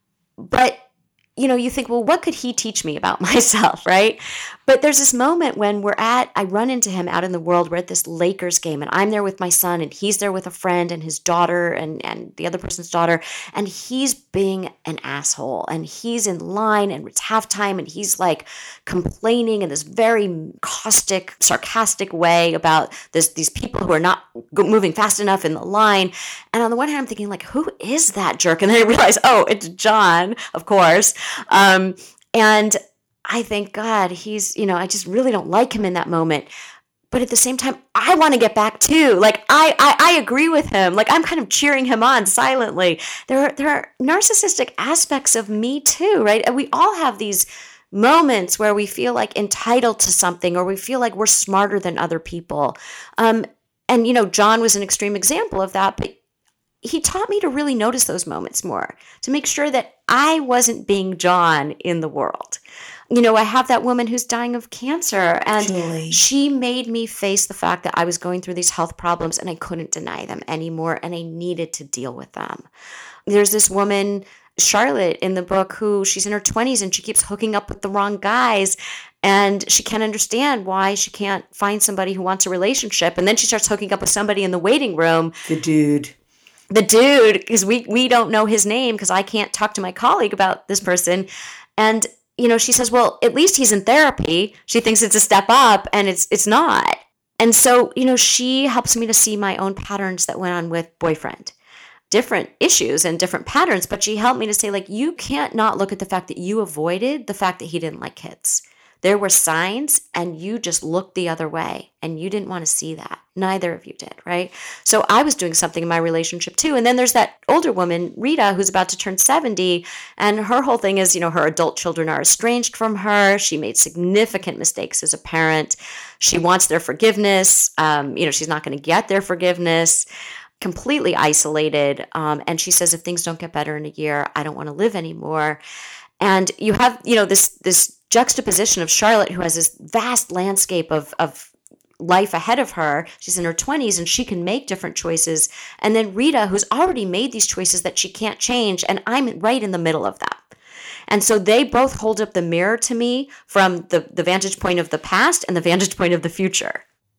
But, you know, you think, well, what could he teach me about myself, right? But there's this moment when we're at, I run into him out in the world. We're at this Lakers game, and I'm there with my son, and he's there with a friend and his daughter and, and the other person's daughter, and he's being an asshole, and he's in line, and it's halftime, and he's like complaining in this very caustic, sarcastic way about this these people who are not moving fast enough in the line. And on the one hand, I'm thinking, like, who is that jerk? And then I realize, oh, it's John, of course. Um, and I think, God, he's, you know, I just really don't like him in that moment. But at the same time, I want to get back too. Like, I, I, I agree with him. Like, I'm kind of cheering him on silently. There are, there are narcissistic aspects of me too, right? And we all have these moments where we feel like entitled to something, or we feel like we're smarter than other people. Um, and, you know, John was an extreme example of that, but he taught me to really notice those moments more, to make sure that I wasn't being John in the world. You know, I have that woman who's dying of cancer, and Julie. She made me face the fact that I was going through these health problems and I couldn't deny them anymore, and I needed to deal with them. There's this woman, Charlotte, in the book, who she's in her twenties and she keeps hooking up with the wrong guys, and she can't understand why she can't find somebody who wants a relationship. And then she starts hooking up with somebody in the waiting room. The dude. The dude, because we, we don't know his name because I can't talk to my colleague about this person. And you know, she says, well, at least he's in therapy. She thinks it's a step up, and it's it's not. And so, you know, she helps me to see my own patterns that went on with boyfriend. Different issues and different patterns, but she helped me to say, like, you can't not look at the fact that you avoided the fact that he didn't like kids. There were signs, and you just looked the other way, and you didn't want to see that. Neither of you did, right? So I was doing something in my relationship too. And then there's that older woman, Rita, who's about to turn seventy, and her whole thing is, you know, her adult children are estranged from her. She made significant mistakes as a parent. She wants their forgiveness. Um, you know, she's not going to get their forgiveness. Completely isolated. Um, and she says, if things don't get better in a year, I don't want to live anymore. And you have, you know, this this juxtaposition of Charlotte, who has this vast landscape of of life ahead of her. She's in her twenties and she can make different choices. And then Rita, who's already made these choices that she can't change, and I'm right in the middle of them. And so they both hold up the mirror to me from the, the vantage point of the past and the vantage point of the future.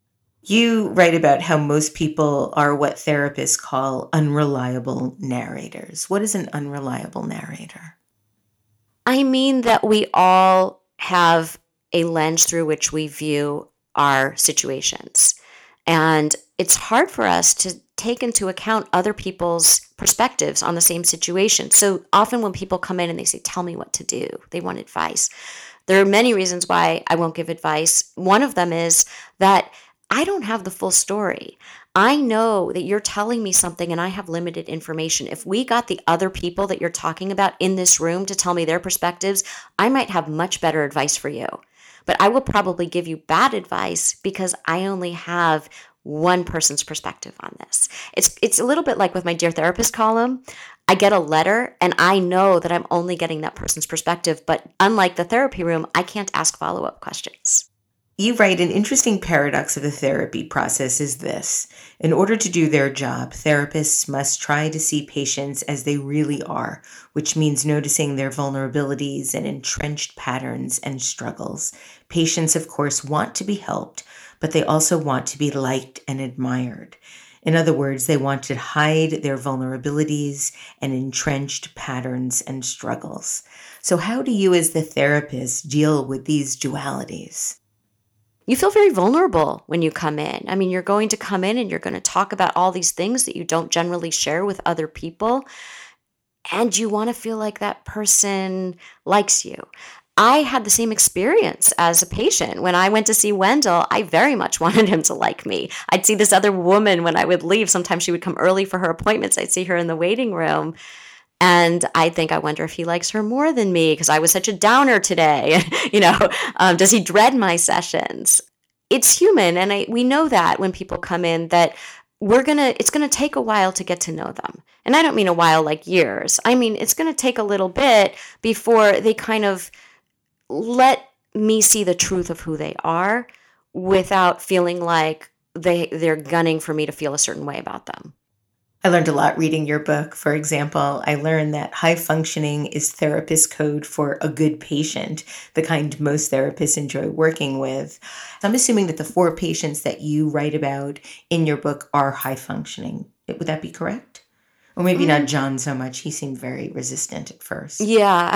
You write about how most people are what therapists call unreliable narrators. What is an unreliable narrator? I mean that we all have a lens through which we view our situations. And it's hard for us to take into account other people's perspectives on the same situation. So often when people come in and they say, tell me what to do, they want advice. There are many reasons why I won't give advice. One of them is that I don't have the full story. I know that you're telling me something and I have limited information. If we got the other people that you're talking about in this room to tell me their perspectives, I might have much better advice for you. But I will probably give you bad advice because I only have one person's perspective on this. It's it's a little bit like with my Dear Therapist column. I get a letter and I know that I'm only getting that person's perspective. But unlike the therapy room, I can't ask follow-up questions. You write, an interesting paradox of the therapy process is this. In order to do their job, therapists must try to see patients as they really are, which means noticing their vulnerabilities and entrenched patterns and struggles. Patients, of course, want to be helped, but they also want to be liked and admired. In other words, they want to hide their vulnerabilities and entrenched patterns and struggles. So how do you as the therapist deal with these dualities? You feel very vulnerable when you come in. I mean, you're going to come in and you're going to talk about all these things that you don't generally share with other people. And you want to feel like that person likes you. I had the same experience as a patient. When I went to see Wendell, I very much wanted him to like me. I'd see this other woman when I would leave. Sometimes she would come early for her appointments. I'd see her in the waiting room. And I'd think, I wonder if he likes her more than me because I was such a downer today. you know, um, does he dread my sessions? It's human. And I, we know that when people come in that we're going to, it's going to take a while to get to know them. And I don't mean a while like years. I mean, it's going to take a little bit before they kind of let me see the truth of who they are without feeling like they, they're gunning for me to feel a certain way about them. I learned a lot reading your book. For example, I learned that high functioning is therapist code for a good patient, the kind most therapists enjoy working with. I'm assuming that the four patients that you write about in your book are high functioning. Would that be correct? Or maybe mm-hmm. not John so much. He seemed very resistant at first. Yeah.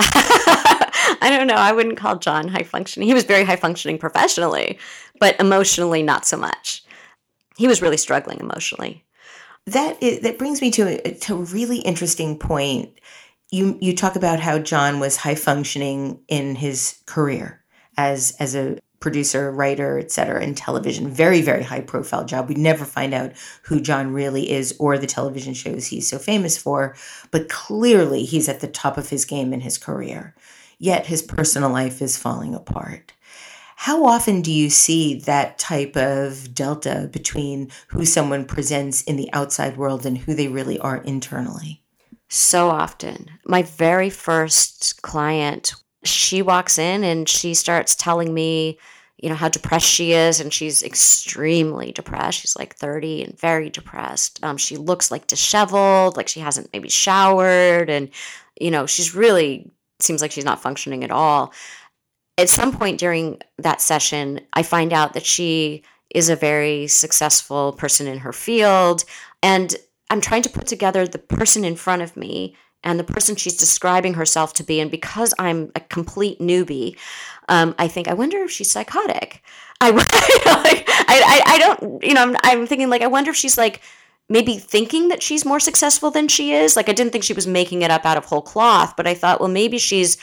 I don't know. I wouldn't call John high functioning. He was very high functioning professionally, but emotionally not so much. He was really struggling emotionally. That is, that brings me to a, to a really interesting point. You you talk about how John was high functioning in his career as as a producer, writer, et cetera, in television. Very, very high profile job. We never find out who John really is or the television shows he's so famous for, but clearly he's at the top of his game in his career. Yet his personal life is falling apart. How often do you see that type of delta between who someone presents in the outside world and who they really are internally? So often. My very first client, she walks in and she starts telling me, you know, how depressed she is, and she's extremely depressed. She's like thirty and very depressed. Um, she looks like disheveled, like she hasn't maybe showered, and, you know, she's really, seems like she's not functioning at all. At some point during that session, I find out that she is a very successful person in her field, and I'm trying to put together the person in front of me and the person she's describing herself to be. And because I'm a complete newbie, um, I think, I wonder if she's psychotic. I, you know, like, I, I, I don't, you know, I'm, I'm thinking like, I wonder if she's like maybe thinking that she's more successful than she is. Like, I didn't think she was making it up out of whole cloth, but I thought, well, maybe she's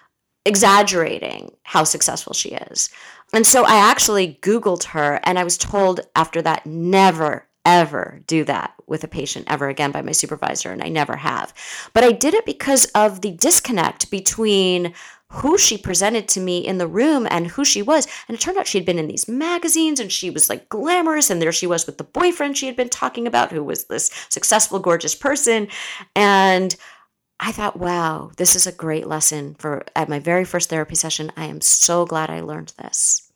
exaggerating how successful she is. And so I actually Googled her, and I was told after that, never, ever do that with a patient ever again by my supervisor, and I never have. But I did it because of the disconnect between who she presented to me in the room and who she was. And it turned out she had been in these magazines, and she was like glamorous, and there she was with the boyfriend she had been talking about, who was this successful, gorgeous person. And I thought, wow, this is a great lesson for at my very first therapy session. I am so glad I learned this.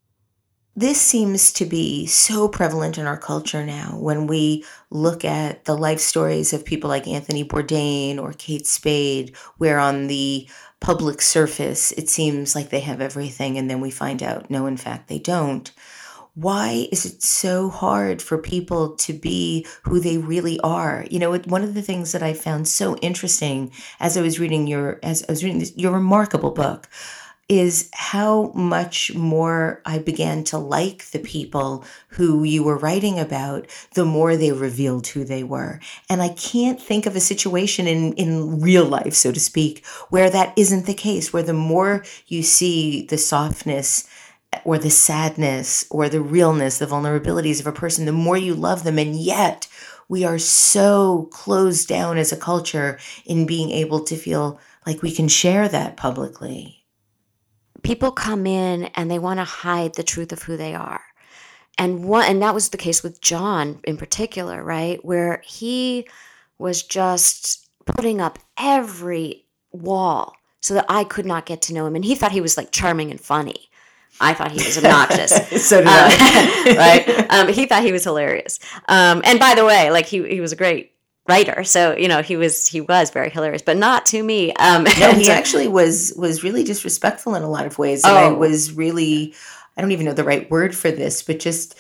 This seems to be so prevalent in our culture now when we look at the life stories of people like Anthony Bourdain or Kate Spade, where on the public surface it seems like they have everything, and then we find out, no, in fact, they don't. Why is it so hard for people to be who they really are? You know, one of the things that I found so interesting as I was reading your, as I was reading this, your remarkable book, is how much more I began to like the people who you were writing about, the more they revealed who they were. And I can't think of a situation in, in real life, so to speak, where that isn't the case, where the more you see the softness or the sadness or the realness, the vulnerabilities of a person, the more you love them. And yet we are so closed down as a culture in being able to feel like we can share that publicly. People come in and they want to hide the truth of who they are. And one, and that was the case with John in particular, right? Where he was just putting up every wall so that I could not get to know him. And he thought he was like charming and funny. I thought he was obnoxious. So did um, I. Right? Um, he thought he was hilarious. Um, and by the way, like he he was a great writer, so you know he was he was very hilarious, but not to me. Um, no, he actually was was really disrespectful in a lot of ways, and oh. I was really I don't even know the right word for this, but just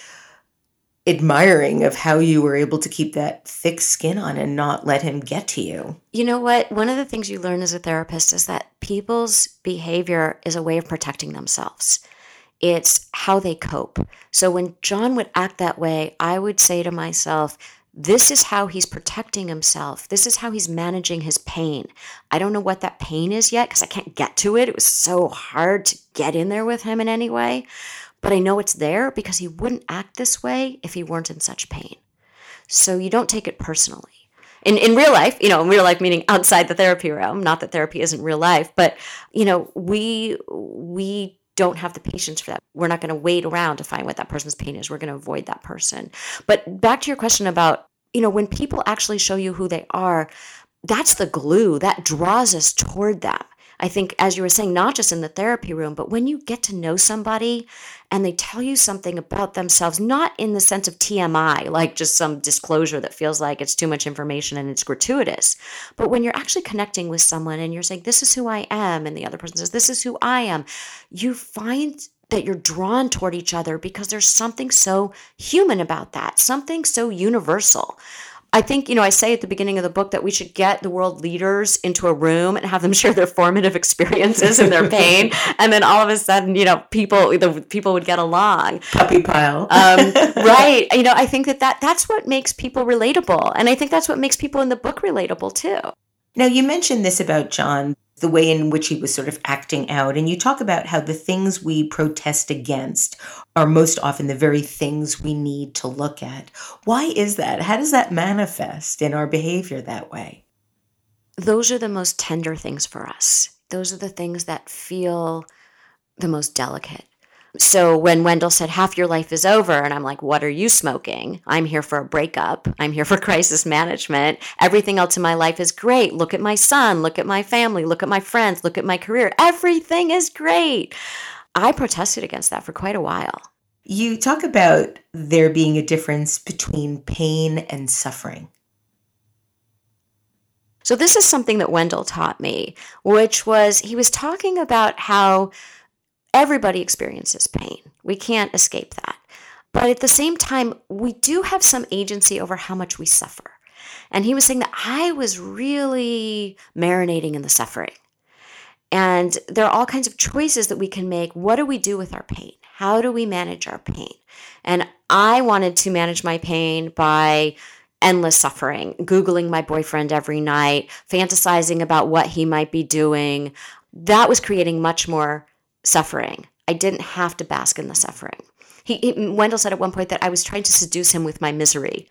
admiring of how you were able to keep that thick skin on and not let him get to you. You know what? One of the things you learn as a therapist is that people's behavior is a way of protecting themselves. It's how they cope. So when John would act that way, I would say to myself, this is how he's protecting himself. This is how he's managing his pain. I don't know what that pain is yet because I can't get to it. It was so hard to get in there with him in any way. But I know it's there because he wouldn't act this way if he weren't in such pain. So you don't take it personally. In in real life, you know, in real life meaning outside the therapy realm, not that therapy isn't real life, but, you know, we we don't have the patience for that. We're not going to wait around to find what that person's pain is. We're going to avoid that person. But back to your question about, you know, when people actually show you who they are, that's the glue that draws us toward them. I think, as you were saying, not just in the therapy room, but when you get to know somebody and they tell you something about themselves, not in the sense of T M I, like just some disclosure that feels like it's too much information and it's gratuitous, but when you're actually connecting with someone and you're saying, this is who I am, and the other person says, this is who I am, you find that you're drawn toward each other because there's something so human about that, something so universal. I think, you know, I say at the beginning of the book that we should get the world leaders into a room and have them share their formative experiences and their pain. And then all of a sudden, you know, people, the people would get along. Puppy pile. um, right. You know, I think that, that that's what makes people relatable. And I think that's what makes people in the book relatable too. Now, you mentioned this about John, the way in which he was sort of acting out, and you talk about how the things we protest against are most often the very things we need to look at. Why is that? How does that manifest in our behavior that way? Those are the most tender things for us. Those are the things that feel the most delicate. So when Wendell said, half your life is over, and I'm like, what are you smoking? I'm here for a breakup. I'm here for crisis management. Everything else in my life is great. Look at my son. Look at my family. Look at my friends. Look at my career. Everything is great. I protested against that for quite a while. You talk about there being a difference between pain and suffering. So this is something that Wendell taught me, which was he was talking about how everybody experiences pain. We can't escape that. But at the same time, we do have some agency over how much we suffer. And he was saying that I was really marinating in the suffering. And there are all kinds of choices that we can make. What do we do with our pain? How do we manage our pain? And I wanted to manage my pain by endless suffering, Googling my boyfriend every night, fantasizing about what he might be doing. That was creating much more suffering. I didn't have to bask in the suffering. He, he Wendell said at one point that I was trying to seduce him with my misery.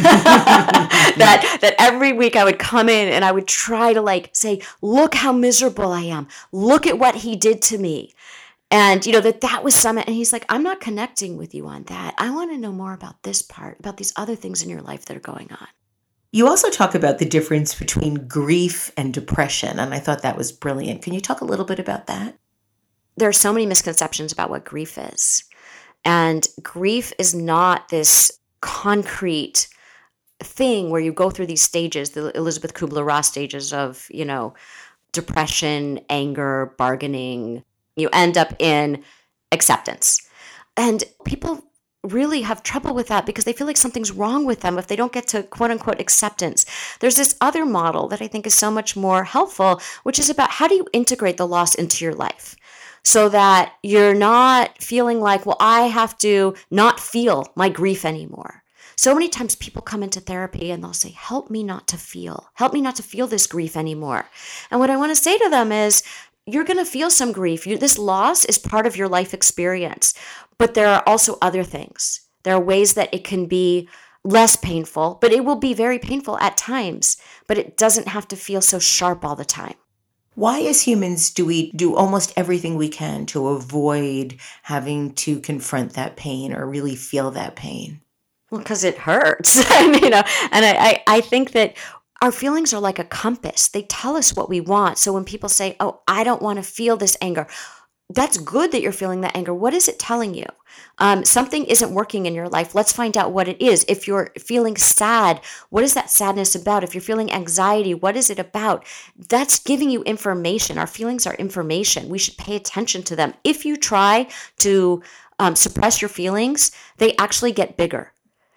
that that every week I would come in and I would try to like say, look how miserable I am. Look at what he did to me. And you know, that that was some, and he's like, I'm not connecting with you on that. I want to know more about this part, about these other things in your life that are going on. You also talk about the difference between grief and depression, and I thought that was brilliant. Can you talk a little bit about that? There are so many misconceptions about what grief is. And grief is not this concrete thing where you go through these stages, the Elizabeth Kubler-Ross stages of, you know, depression, anger, bargaining. You end up in acceptance. And people really have trouble with that because they feel like something's wrong with them if they don't get to quote unquote acceptance. There's this other model that I think is so much more helpful, which is about how do you integrate the loss into your life? So that you're not feeling like, well, I have to not feel my grief anymore. So many times people come into therapy and they'll say, help me not to feel. Help me not to feel this grief anymore. And what I want to say to them is, you're going to feel some grief. You, this loss is part of your life experience. But there are also other things. There are ways that it can be less painful, but it will be very painful at times. But it doesn't have to feel so sharp all the time. Why, as humans, do we do almost everything we can to avoid having to confront that pain or really feel that pain? Well, because it hurts. and, you know, and I, I, I think that our feelings are like a compass. They tell us what we want. So when people say, oh, I don't want to feel this anger, that's good that you're feeling that anger. What is it telling you? Um, something isn't working in your life. Let's find out what it is. If you're feeling sad, what is that sadness about? If you're feeling anxiety, what is it about? That's giving you information. Our feelings are information. We should pay attention to them. If you try to um, suppress your feelings, they actually get bigger.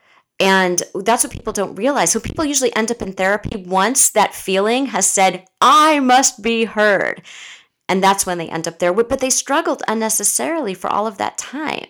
And that's what people don't realize. So people usually end up in therapy once that feeling has said, I must be heard. And that's when they end up there. But they struggled unnecessarily for all of that time.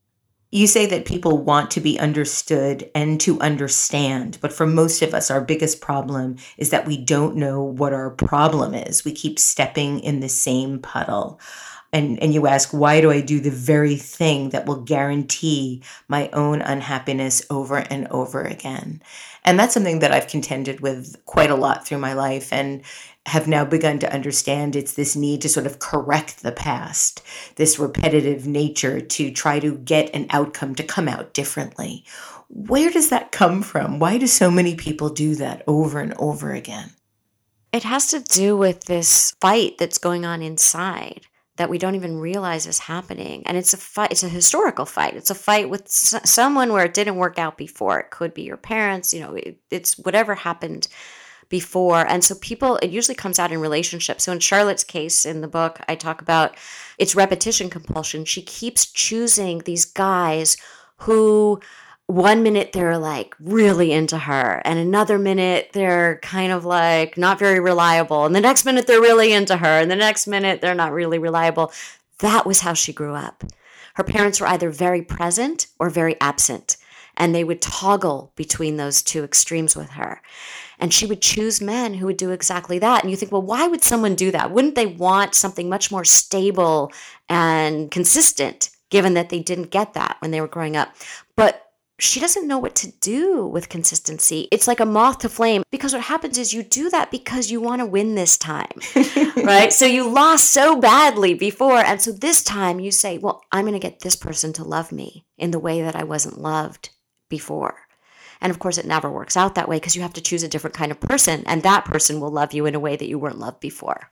You say that people want to be understood and to understand, but for most of us, our biggest problem is that we don't know what our problem is. We keep stepping in the same puddle. And, and you ask, why do I do the very thing that will guarantee my own unhappiness over and over again? And that's something that I've contended with quite a lot through my life and have now begun to understand. It's this need to sort of correct the past, this repetitive nature to try to get an outcome to come out differently. Where does that come from? Why do so many people do that over and over again? It has to do with this fight that's going on inside that we don't even realize is happening. And it's a fight, it's a historical fight. It's a fight with s- someone where it didn't work out before. It could be your parents, you know, it, it's whatever happened before. And so people, it usually comes out in relationships. So in Charlotte's case in the book, I talk about it's repetition compulsion. She keeps choosing these guys who one minute they're like really into her, and another minute they're kind of like not very reliable, and the next minute they're really into her, and the next minute they're not really reliable. That was how she grew up. Her parents were either very present or very absent, and they would toggle between those two extremes with her. And she would choose men who would do exactly that. And you think, well, why would someone do that? Wouldn't they want something much more stable and consistent, given that they didn't get that when they were growing up? But she doesn't know what to do with consistency. It's like a moth to flame, because what happens is you do that because you want to win this time, right? So you lost so badly before. And so this time you say, well, I'm going to get this person to love me in the way that I wasn't loved before. And of course, it never works out that way because you have to choose a different kind of person, and that person will love you in a way that you weren't loved before.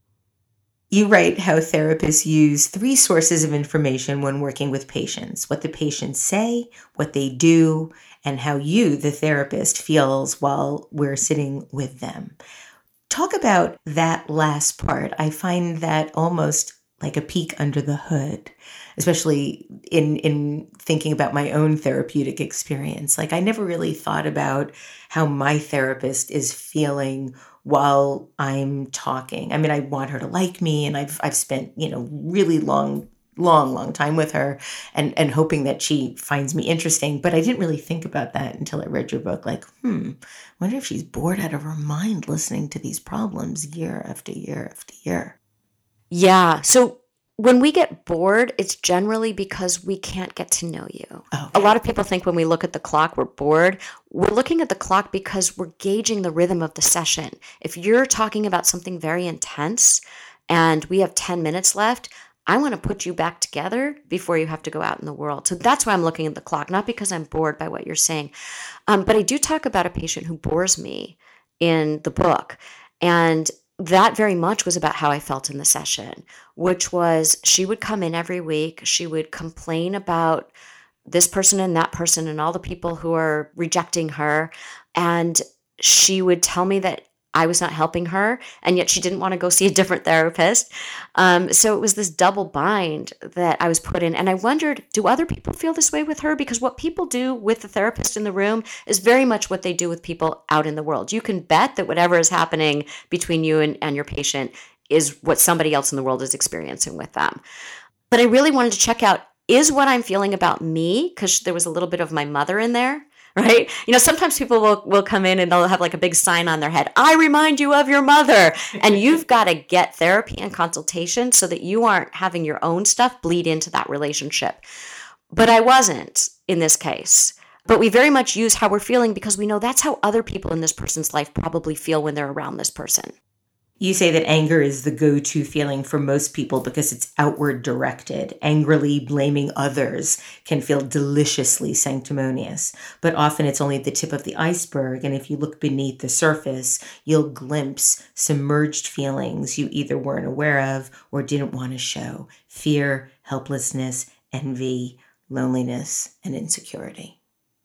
You write how therapists use three sources of information when working with patients: what the patients say, what they do, and how you, the therapist, feels while we're sitting with them. Talk about that last part. I find that almost like a peek under the hood, especially in, in thinking about my own therapeutic experience. Like, I never really thought about how my therapist is feeling while I'm talking. I mean, I want her to like me, and I've I've spent, you know, really long, long, long time with her and, and hoping that she finds me interesting. But I didn't really think about that until I read your book. Like, hmm, I wonder if she's bored out of her mind listening to these problems year after year after year. Yeah. So when we get bored, it's generally because we can't get to know you. Okay. A lot of people think when we look at the clock, we're bored. We're looking at the clock because we're gauging the rhythm of the session. If you're talking about something very intense and we have ten minutes left, I want to put you back together before you have to go out in the world. So that's why I'm looking at the clock, not because I'm bored by what you're saying. Um, but I do talk about a patient who bores me in the book. And that very much was about how I felt in the session, which was she would come in every week. She would complain about this person and that person and all the people who are rejecting her. And she would tell me that I was not helping her, and yet she didn't want to go see a different therapist. Um, so it was this double bind that I was put in. And I wondered, do other people feel this way with her? Because what people do with the therapist in the room is very much what they do with people out in the world. You can bet that whatever is happening between you and, and your patient is what somebody else in the world is experiencing with them. But I really wanted to check out, is what I'm feeling about me? Because there was a little bit of my mother in there. Right? You know, sometimes people will, will come in and they'll have like a big sign on their head, I remind you of your mother. And you've got to get therapy and consultation so that you aren't having your own stuff bleed into that relationship. But I wasn't in this case. But we very much use how we're feeling because we know that's how other people in this person's life probably feel when they're around this person. You say that anger is the go-to feeling for most people because it's outward directed. Angrily blaming others can feel deliciously sanctimonious, but often it's only the tip of the iceberg. And if you look beneath the surface, you'll glimpse submerged feelings you either weren't aware of or didn't want to show: fear, helplessness, envy, loneliness, and insecurity.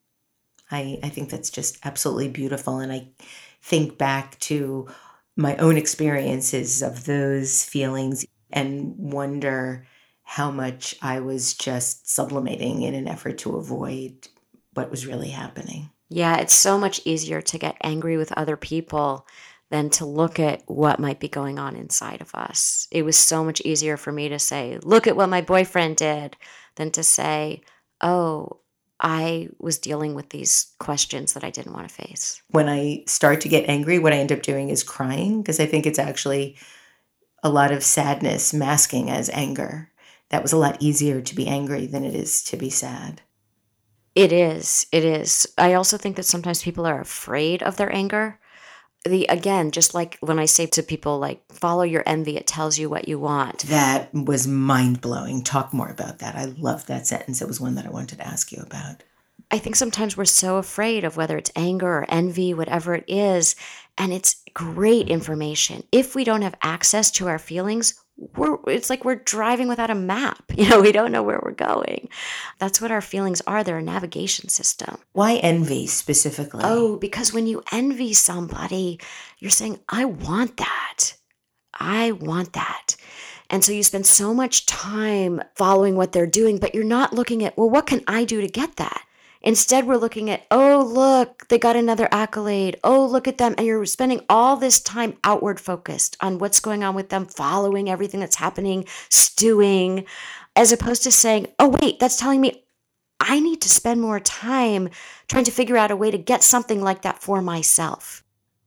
I, I think that's just absolutely beautiful. And I think back to my own experiences of those feelings and wonder how much I was just sublimating in an effort to avoid what was really happening. Yeah, it's so much easier to get angry with other people than to look at what might be going on inside of us. It was so much easier for me to say, look at what my boyfriend did, than to say, oh, I was dealing with these questions that I didn't want to face. When I start to get angry, what I end up doing is crying, because I think it's actually a lot of sadness masking as anger. That was a lot easier to be angry than it is to be sad. It is. It is. I also think that sometimes people are afraid of their anger. The again, just like when I say to people, like, follow your envy, it tells you what you want. That was mind-blowing. Talk more about that. I loved that sentence. It was one that I wanted to ask you about. I think sometimes we're so afraid of whether it's anger or envy, whatever it is, and it's great information. If we don't have access to our feelings, we're it's like we're driving without a map. You know, we don't know where we're going. That's what our feelings are. They're a navigation system. Why envy specifically? Oh, because when you envy somebody, you're saying, I want that. I want that. And so you spend so much time following what they're doing, but you're not looking at, well, what can I do to get that? Instead, we're looking at, oh, look, they got another accolade. Oh, look at them. And you're spending all this time outward focused on what's going on with them, following everything that's happening, stewing, as opposed to saying, oh, wait, that's telling me I need to spend more time trying to figure out a way to get something like that for myself.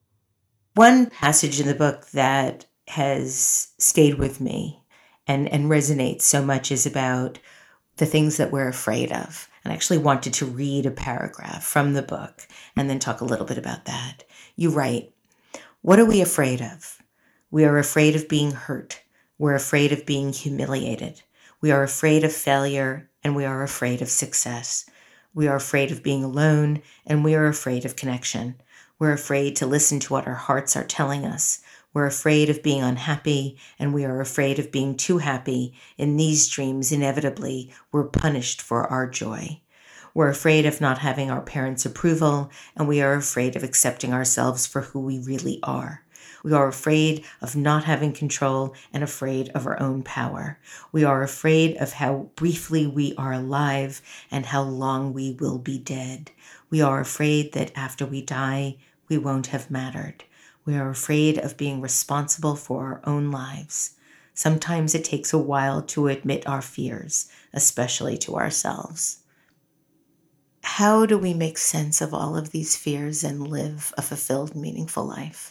One passage in the book that has stayed with me and, and resonates so much is about the things that we're afraid of. And I actually wanted to read a paragraph from the book and then talk a little bit about that. You write, what are we afraid of? We are afraid of being hurt. We're afraid of being humiliated. We are afraid of failure, and we are afraid of success. We are afraid of being alone, and we are afraid of connection. We're afraid to listen to what our hearts are telling us. We're afraid of being unhappy, and we are afraid of being too happy. In these dreams, inevitably, we're punished for our joy. We're afraid of not having our parents' approval, and we are afraid of accepting ourselves for who we really are. We are afraid of not having control and afraid of our own power. We are afraid of how briefly we are alive and how long we will be dead. We are afraid that after we die, we won't have mattered. We are afraid of being responsible for our own lives. Sometimes it takes a while to admit our fears, especially to ourselves. How do we make sense of all of these fears and live a fulfilled, meaningful life?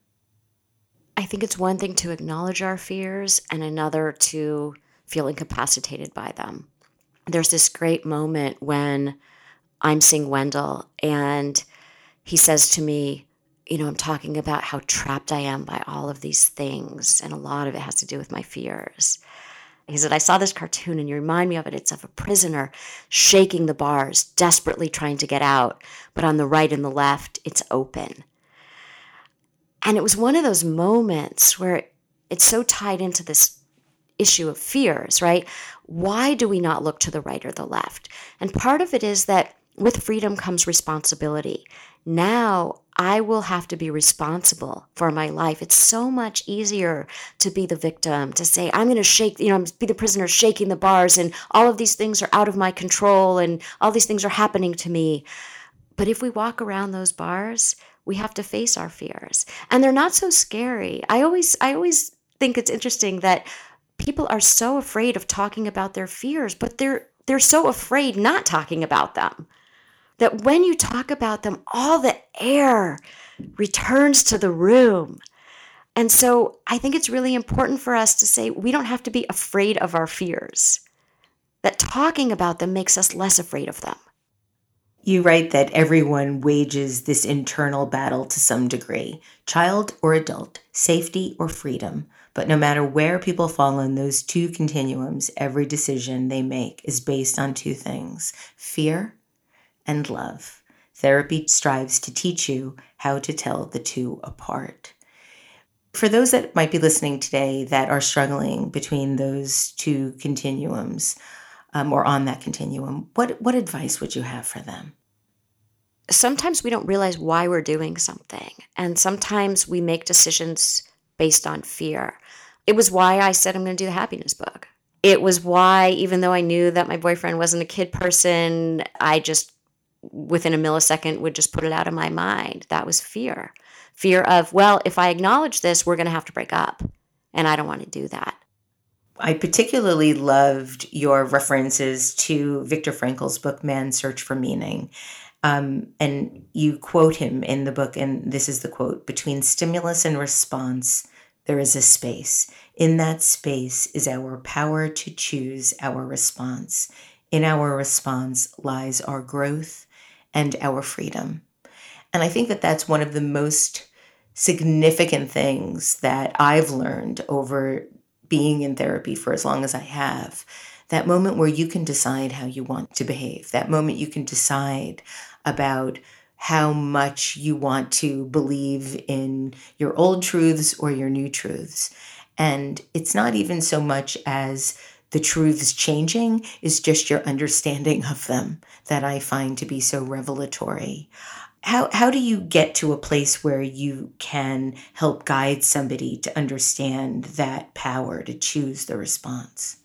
I think it's one thing to acknowledge our fears and another to feel incapacitated by them. There's this great moment when I'm seeing Wendell and he says to me, you know, I'm talking about how trapped I am by all of these things, and a lot of it has to do with my fears. He said, I saw this cartoon and you remind me of it. It's of a prisoner shaking the bars, desperately trying to get out, but on the right and the left, it's open. And it was one of those moments where it's so tied into this issue of fears, right? Why do we not look to the right or the left? And part of it is that with freedom comes responsibility. Now I will have to be responsible for my life. It's so much easier to be the victim, to say, I'm going to shake, you know, be the prisoner shaking the bars and all of these things are out of my control and all these things are happening to me. But if we walk around those bars, we have to face our fears. And they're not so scary. I always, I always think it's interesting that people are so afraid of talking about their fears, but they're, they're so afraid not talking about them. That when you talk about them, all the air returns to the room. And so I think it's really important for us to say we don't have to be afraid of our fears, that talking about them makes us less afraid of them. You write that everyone wages this internal battle to some degree, child or adult, safety or freedom. But no matter where people fall on those two continuums, every decision they make is based on two things, fear and love. Therapy strives to teach you how to tell the two apart. For those that might be listening today that are struggling between those two continuums, um, or on that continuum, what, what advice would you have for them? Sometimes we don't realize why we're doing something. And sometimes we make decisions based on fear. It was why I said I'm going to do the happiness book. it was why, even though I knew that my boyfriend wasn't a kid person, I just, within a millisecond, would just put it out of my mind. That was fear. Fear of, well, if I acknowledge this, we're going to have to break up. And I don't want to do that. I particularly loved your references to Viktor Frankl's book, Man's Search for Meaning. Um, and you quote him in the book, and this is the quote: "Between stimulus and response, there is a space. In that space is our power to choose our response. In our response lies our growth and our freedom." And I think that that's one of the most significant things that I've learned over being in therapy for as long as I have. That moment where you can decide how you want to behave. That moment you can decide about how much you want to believe in your old truths or your new truths. And it's not even so much as the truths changing, it's just your understanding of them that I find to be so revelatory. How how do you get to a place where you can help guide somebody to understand that power to choose the response?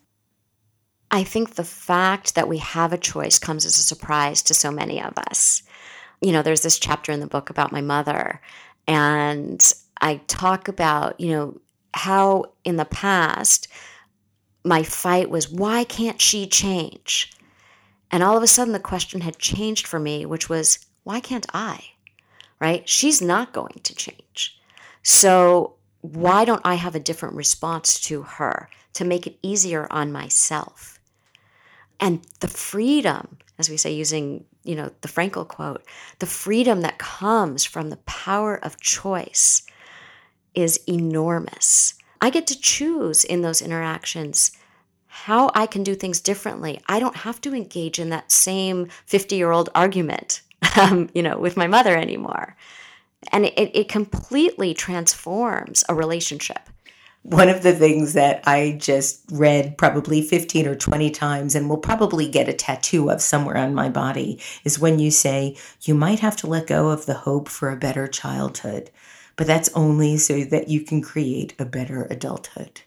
I think the fact that we have a choice comes as a surprise to so many of us. You know, there's this chapter in the book about my mother, and I talk about, you know, how in the past my fight was, why can't she change? And all of a sudden the question had changed for me, which was, why can't I? Right? She's not going to change. So why don't I have a different response to her to make it easier on myself? And the freedom, as we say, using, you know, the Frankl quote, the freedom that comes from the power of choice is enormous. I get to choose in those interactions how I can do things differently. I don't have to engage in that same fifty-year-old argument, um, you know, with my mother anymore. And it, it completely transforms a relationship. One of the things that I just read probably fifteen or twenty times and will probably get a tattoo of somewhere on my body is when you say, you might have to let go of the hope for a better childhood, but that's only so that you can create a better adulthood.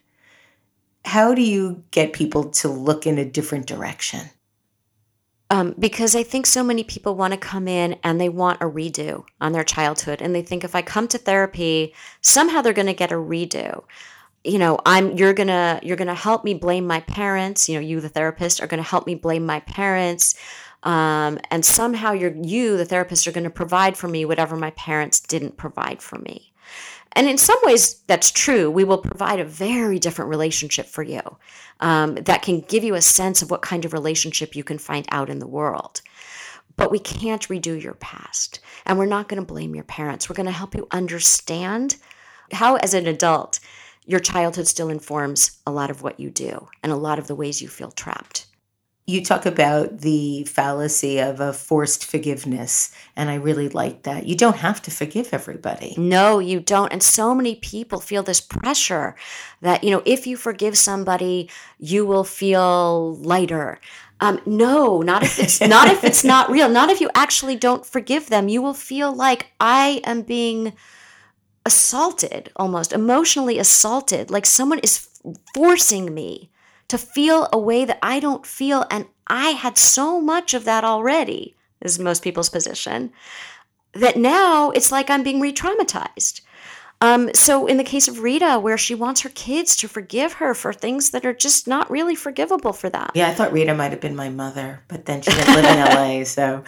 How do you get people to look in a different direction? Um, because I think so many people want to come in and they want a redo on their childhood. And they think if I come to therapy, somehow they're going to get a redo. You know, I'm, you're going to, you're going to help me blame my parents. You know, you, the therapist, are going to help me blame my parents. Um, and somehow you're, you, the therapist, are going to provide for me whatever my parents didn't provide for me. And in some ways, that's true. We will provide a very different relationship for you um, that can give you a sense of what kind of relationship you can find out in the world. But we can't redo your past. And we're not going to blame your parents. We're going to help you understand how, as an adult, your childhood still informs a lot of what you do and a lot of the ways you feel trapped. You talk about the fallacy of a forced forgiveness, and I really like that. You don't have to forgive everybody. No, you don't. And so many people feel this pressure that, you know, if you forgive somebody, you will feel lighter. Um, no, not if it's not if it's not real. Not if you actually don't forgive them. You will feel like I am being assaulted, almost emotionally assaulted, like someone is forcing me to feel a way that I don't feel. And I had so much of that already, is most people's position, that now it's like I'm being re-traumatized. Um, so in the case of Rita, where she wants her kids to forgive her for things that are just not really forgivable for them. Yeah, I thought Rita might have been my mother, but then she didn't live in L A, so.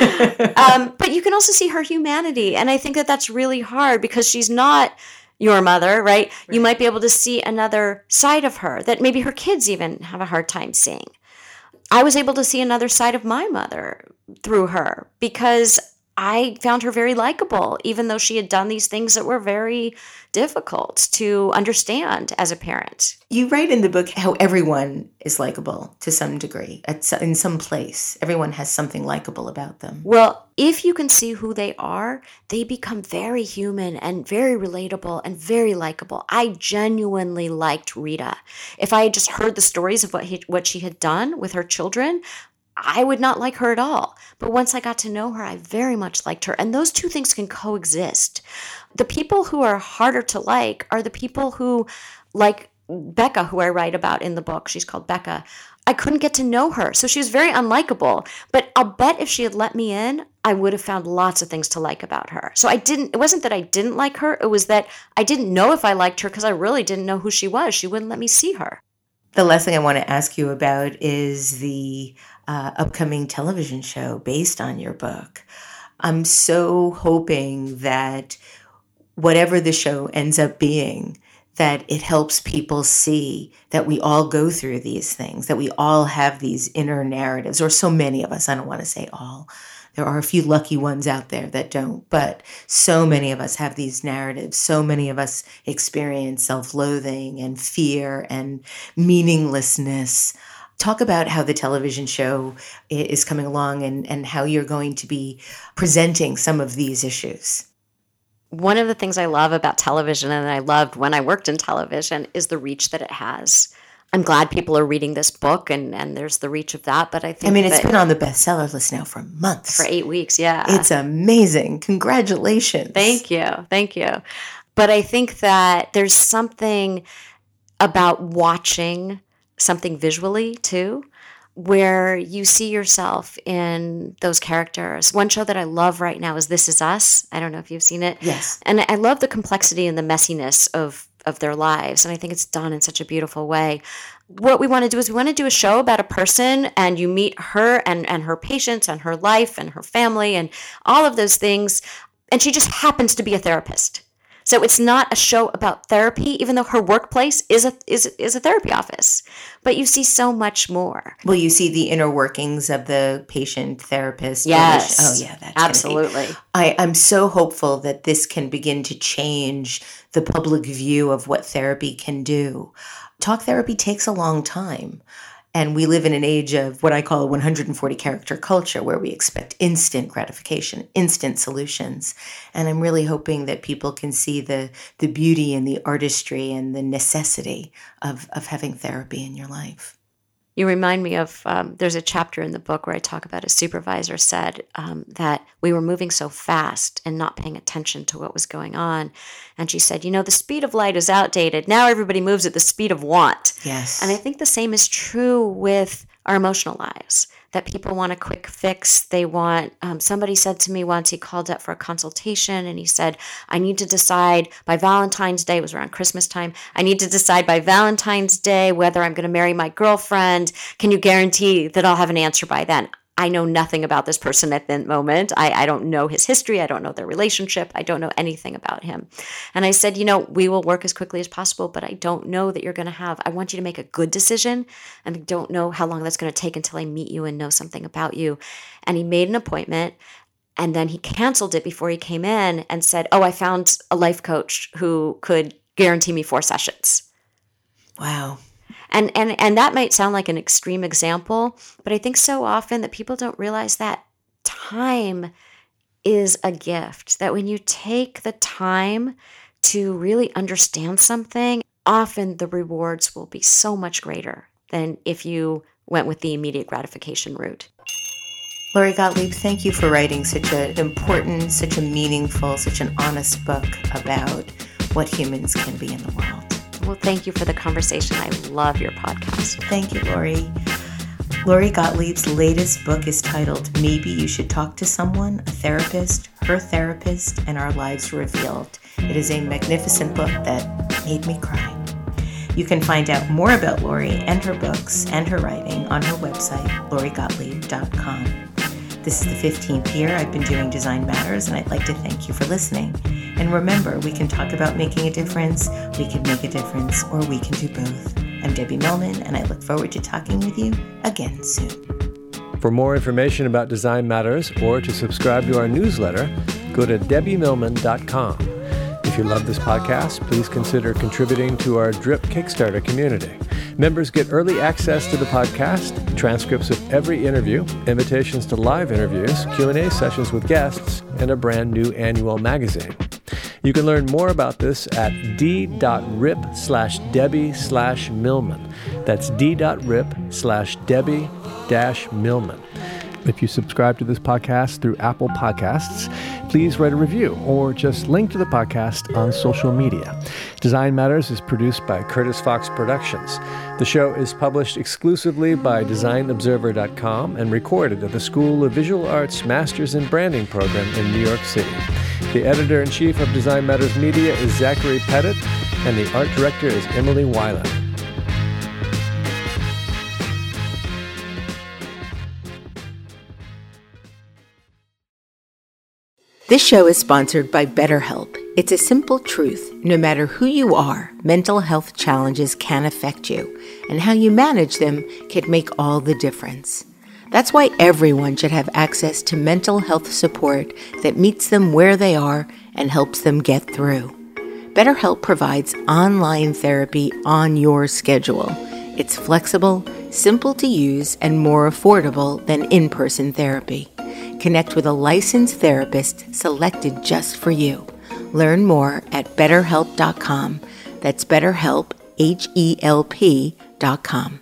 um, but you can also see her humanity. And I think that that's really hard because she's not your mother, right? right? You might be able to see another side of her that maybe her kids even have a hard time seeing. I was able to see another side of my mother through her because I found her very likable, even though she had done these things that were very difficult to understand as a parent. You write in the book how everyone is likable to some degree, at some, in some place. Everyone has something likable about them. Well, if you can see who they are, they become very human and very relatable and very likable. I genuinely liked Rita. If I had just heard the stories of what he, what she had done with her children, I would not like her at all. But once I got to know her, I very much liked her. And those two things can coexist. The people who are harder to like are the people who, like Becca, who I write about in the book, she's called Becca, I couldn't get to know her. So she was very unlikable. But I'll bet if she had let me in, I would have found lots of things to like about her. So I didn't, it wasn't that I didn't like her. It was that I didn't know if I liked her because I really didn't know who she was. She wouldn't let me see her. The last thing I want to ask you about is the uh, upcoming television show based on your book. I'm so hoping that whatever the show ends up being, that it helps people see that we all go through these things, that we all have these inner narratives, or so many of us. I don't want to say all. There are a few lucky ones out there that don't, but so many of us have these narratives. So many of us experience self-loathing and fear and meaninglessness. Talk about how the television show is coming along and, and how you're going to be presenting some of these issues. One of the things I love about television, and I loved when I worked in television, is the reach that it has. I'm glad people are reading this book, and, and there's the reach of that. But I think I mean, it's been on the bestseller list now for months. For eight weeks, yeah. It's amazing. Congratulations. Thank you. Thank you. But I think that there's something about watching something visually, too, where you see yourself in those characters. One show that I love right now is This Is Us. I don't know if you've seen it. Yes. And I love the complexity and the messiness of, of their lives. And I think it's done in such a beautiful way. What we want to do is we want to do a show about a person, and you meet her and, and her patients and her life and her family and all of those things. And she just happens to be a therapist. So it's not a show about therapy, even though her workplace is a is is a therapy office. But you see so much more. Well, you see the inner workings of the patient therapist. Yes. Oh, yeah, that's absolutely. Be, I, I'm so hopeful that this can begin to change the public view of what therapy can do. Talk therapy takes a long time. And we live in an age of what I call a one hundred forty character culture, where we expect instant gratification, instant solutions. And I'm really hoping that people can see the the beauty and the artistry and the necessity of, of having therapy in your life. You remind me of, um, there's a chapter in the book where I talk about a supervisor said um, that we were moving so fast and not paying attention to what was going on. And she said, you know, the speed of light is outdated. Now everybody moves at the speed of want. Yes. And I think the same is true with our emotional lives, that people want a quick fix. They want, um, somebody said to me once, he called up for a consultation and he said, I need to decide by Valentine's Day, it was around Christmas time, I need to decide by Valentine's Day whether I'm going to marry my girlfriend. Can you guarantee that I'll have an answer by then? I know nothing about this person at that moment. I, I don't know his history. I don't know their relationship. I don't know anything about him. And I said, you know, we will work as quickly as possible, but I don't know that you're going to have, I want you to make a good decision. And I don't know how long that's going to take until I meet you and know something about you. And he made an appointment, and then he canceled it before he came in and said, oh, I found a life coach who could guarantee me four sessions. Wow. And, and and that might sound like an extreme example, but I think so often that people don't realize that time is a gift, that when you take the time to really understand something, often the rewards will be so much greater than if you went with the immediate gratification route. Lori Gottlieb, thank you for writing such an important, such a meaningful, such an honest book about what humans can be in the world. Well, thank you for the conversation. I love your podcast. Thank you, Lori. Lori Gottlieb's latest book is titled Maybe You Should Talk to Someone, a Therapist, Her Therapist, and Our Lives Revealed. It is a magnificent book that made me cry. You can find out more about Lori and her books and her writing on her website, lori gottlieb dot com. This is the fifteenth year I've been doing Design Matters, and I'd like to thank you for listening. And remember, we can talk about making a difference, we can make a difference, or we can do both. I'm Debbie Millman, and I look forward to talking with you again soon. For more information about Design Matters or to subscribe to our newsletter, go to debbie millman dot com. If you love this podcast, please consider contributing to our Drip Kickstarter community. Members get early access to the podcast, transcripts of every interview, invitations to live interviews, Q and A sessions with guests, and a brand new annual magazine. You can learn more about this at d.rip slash Debbie slash Millman. That's d.rip slash Debbie dash Millman. If you subscribe to this podcast through Apple Podcasts, please write a review or just link to the podcast on social media. Design Matters is produced by Curtis Fox Productions. The show is published exclusively by design observer dot com and recorded at the School of Visual Arts Masters in Branding program in New York City. The editor-in-chief of Design Matters Media is Zachary Pettit, and the art director is Emily Weiland. This show is sponsored by BetterHelp. It's a simple truth. No matter who you are, mental health challenges can affect you, and how you manage them can make all the difference. That's why everyone should have access to mental health support that meets them where they are and helps them get through. BetterHelp provides online therapy on your schedule. It's flexible, simple to use, and more affordable than in-person therapy. Connect with a licensed therapist selected just for you. Learn more at better help dot com. That's BetterHelp, H E L P dot com.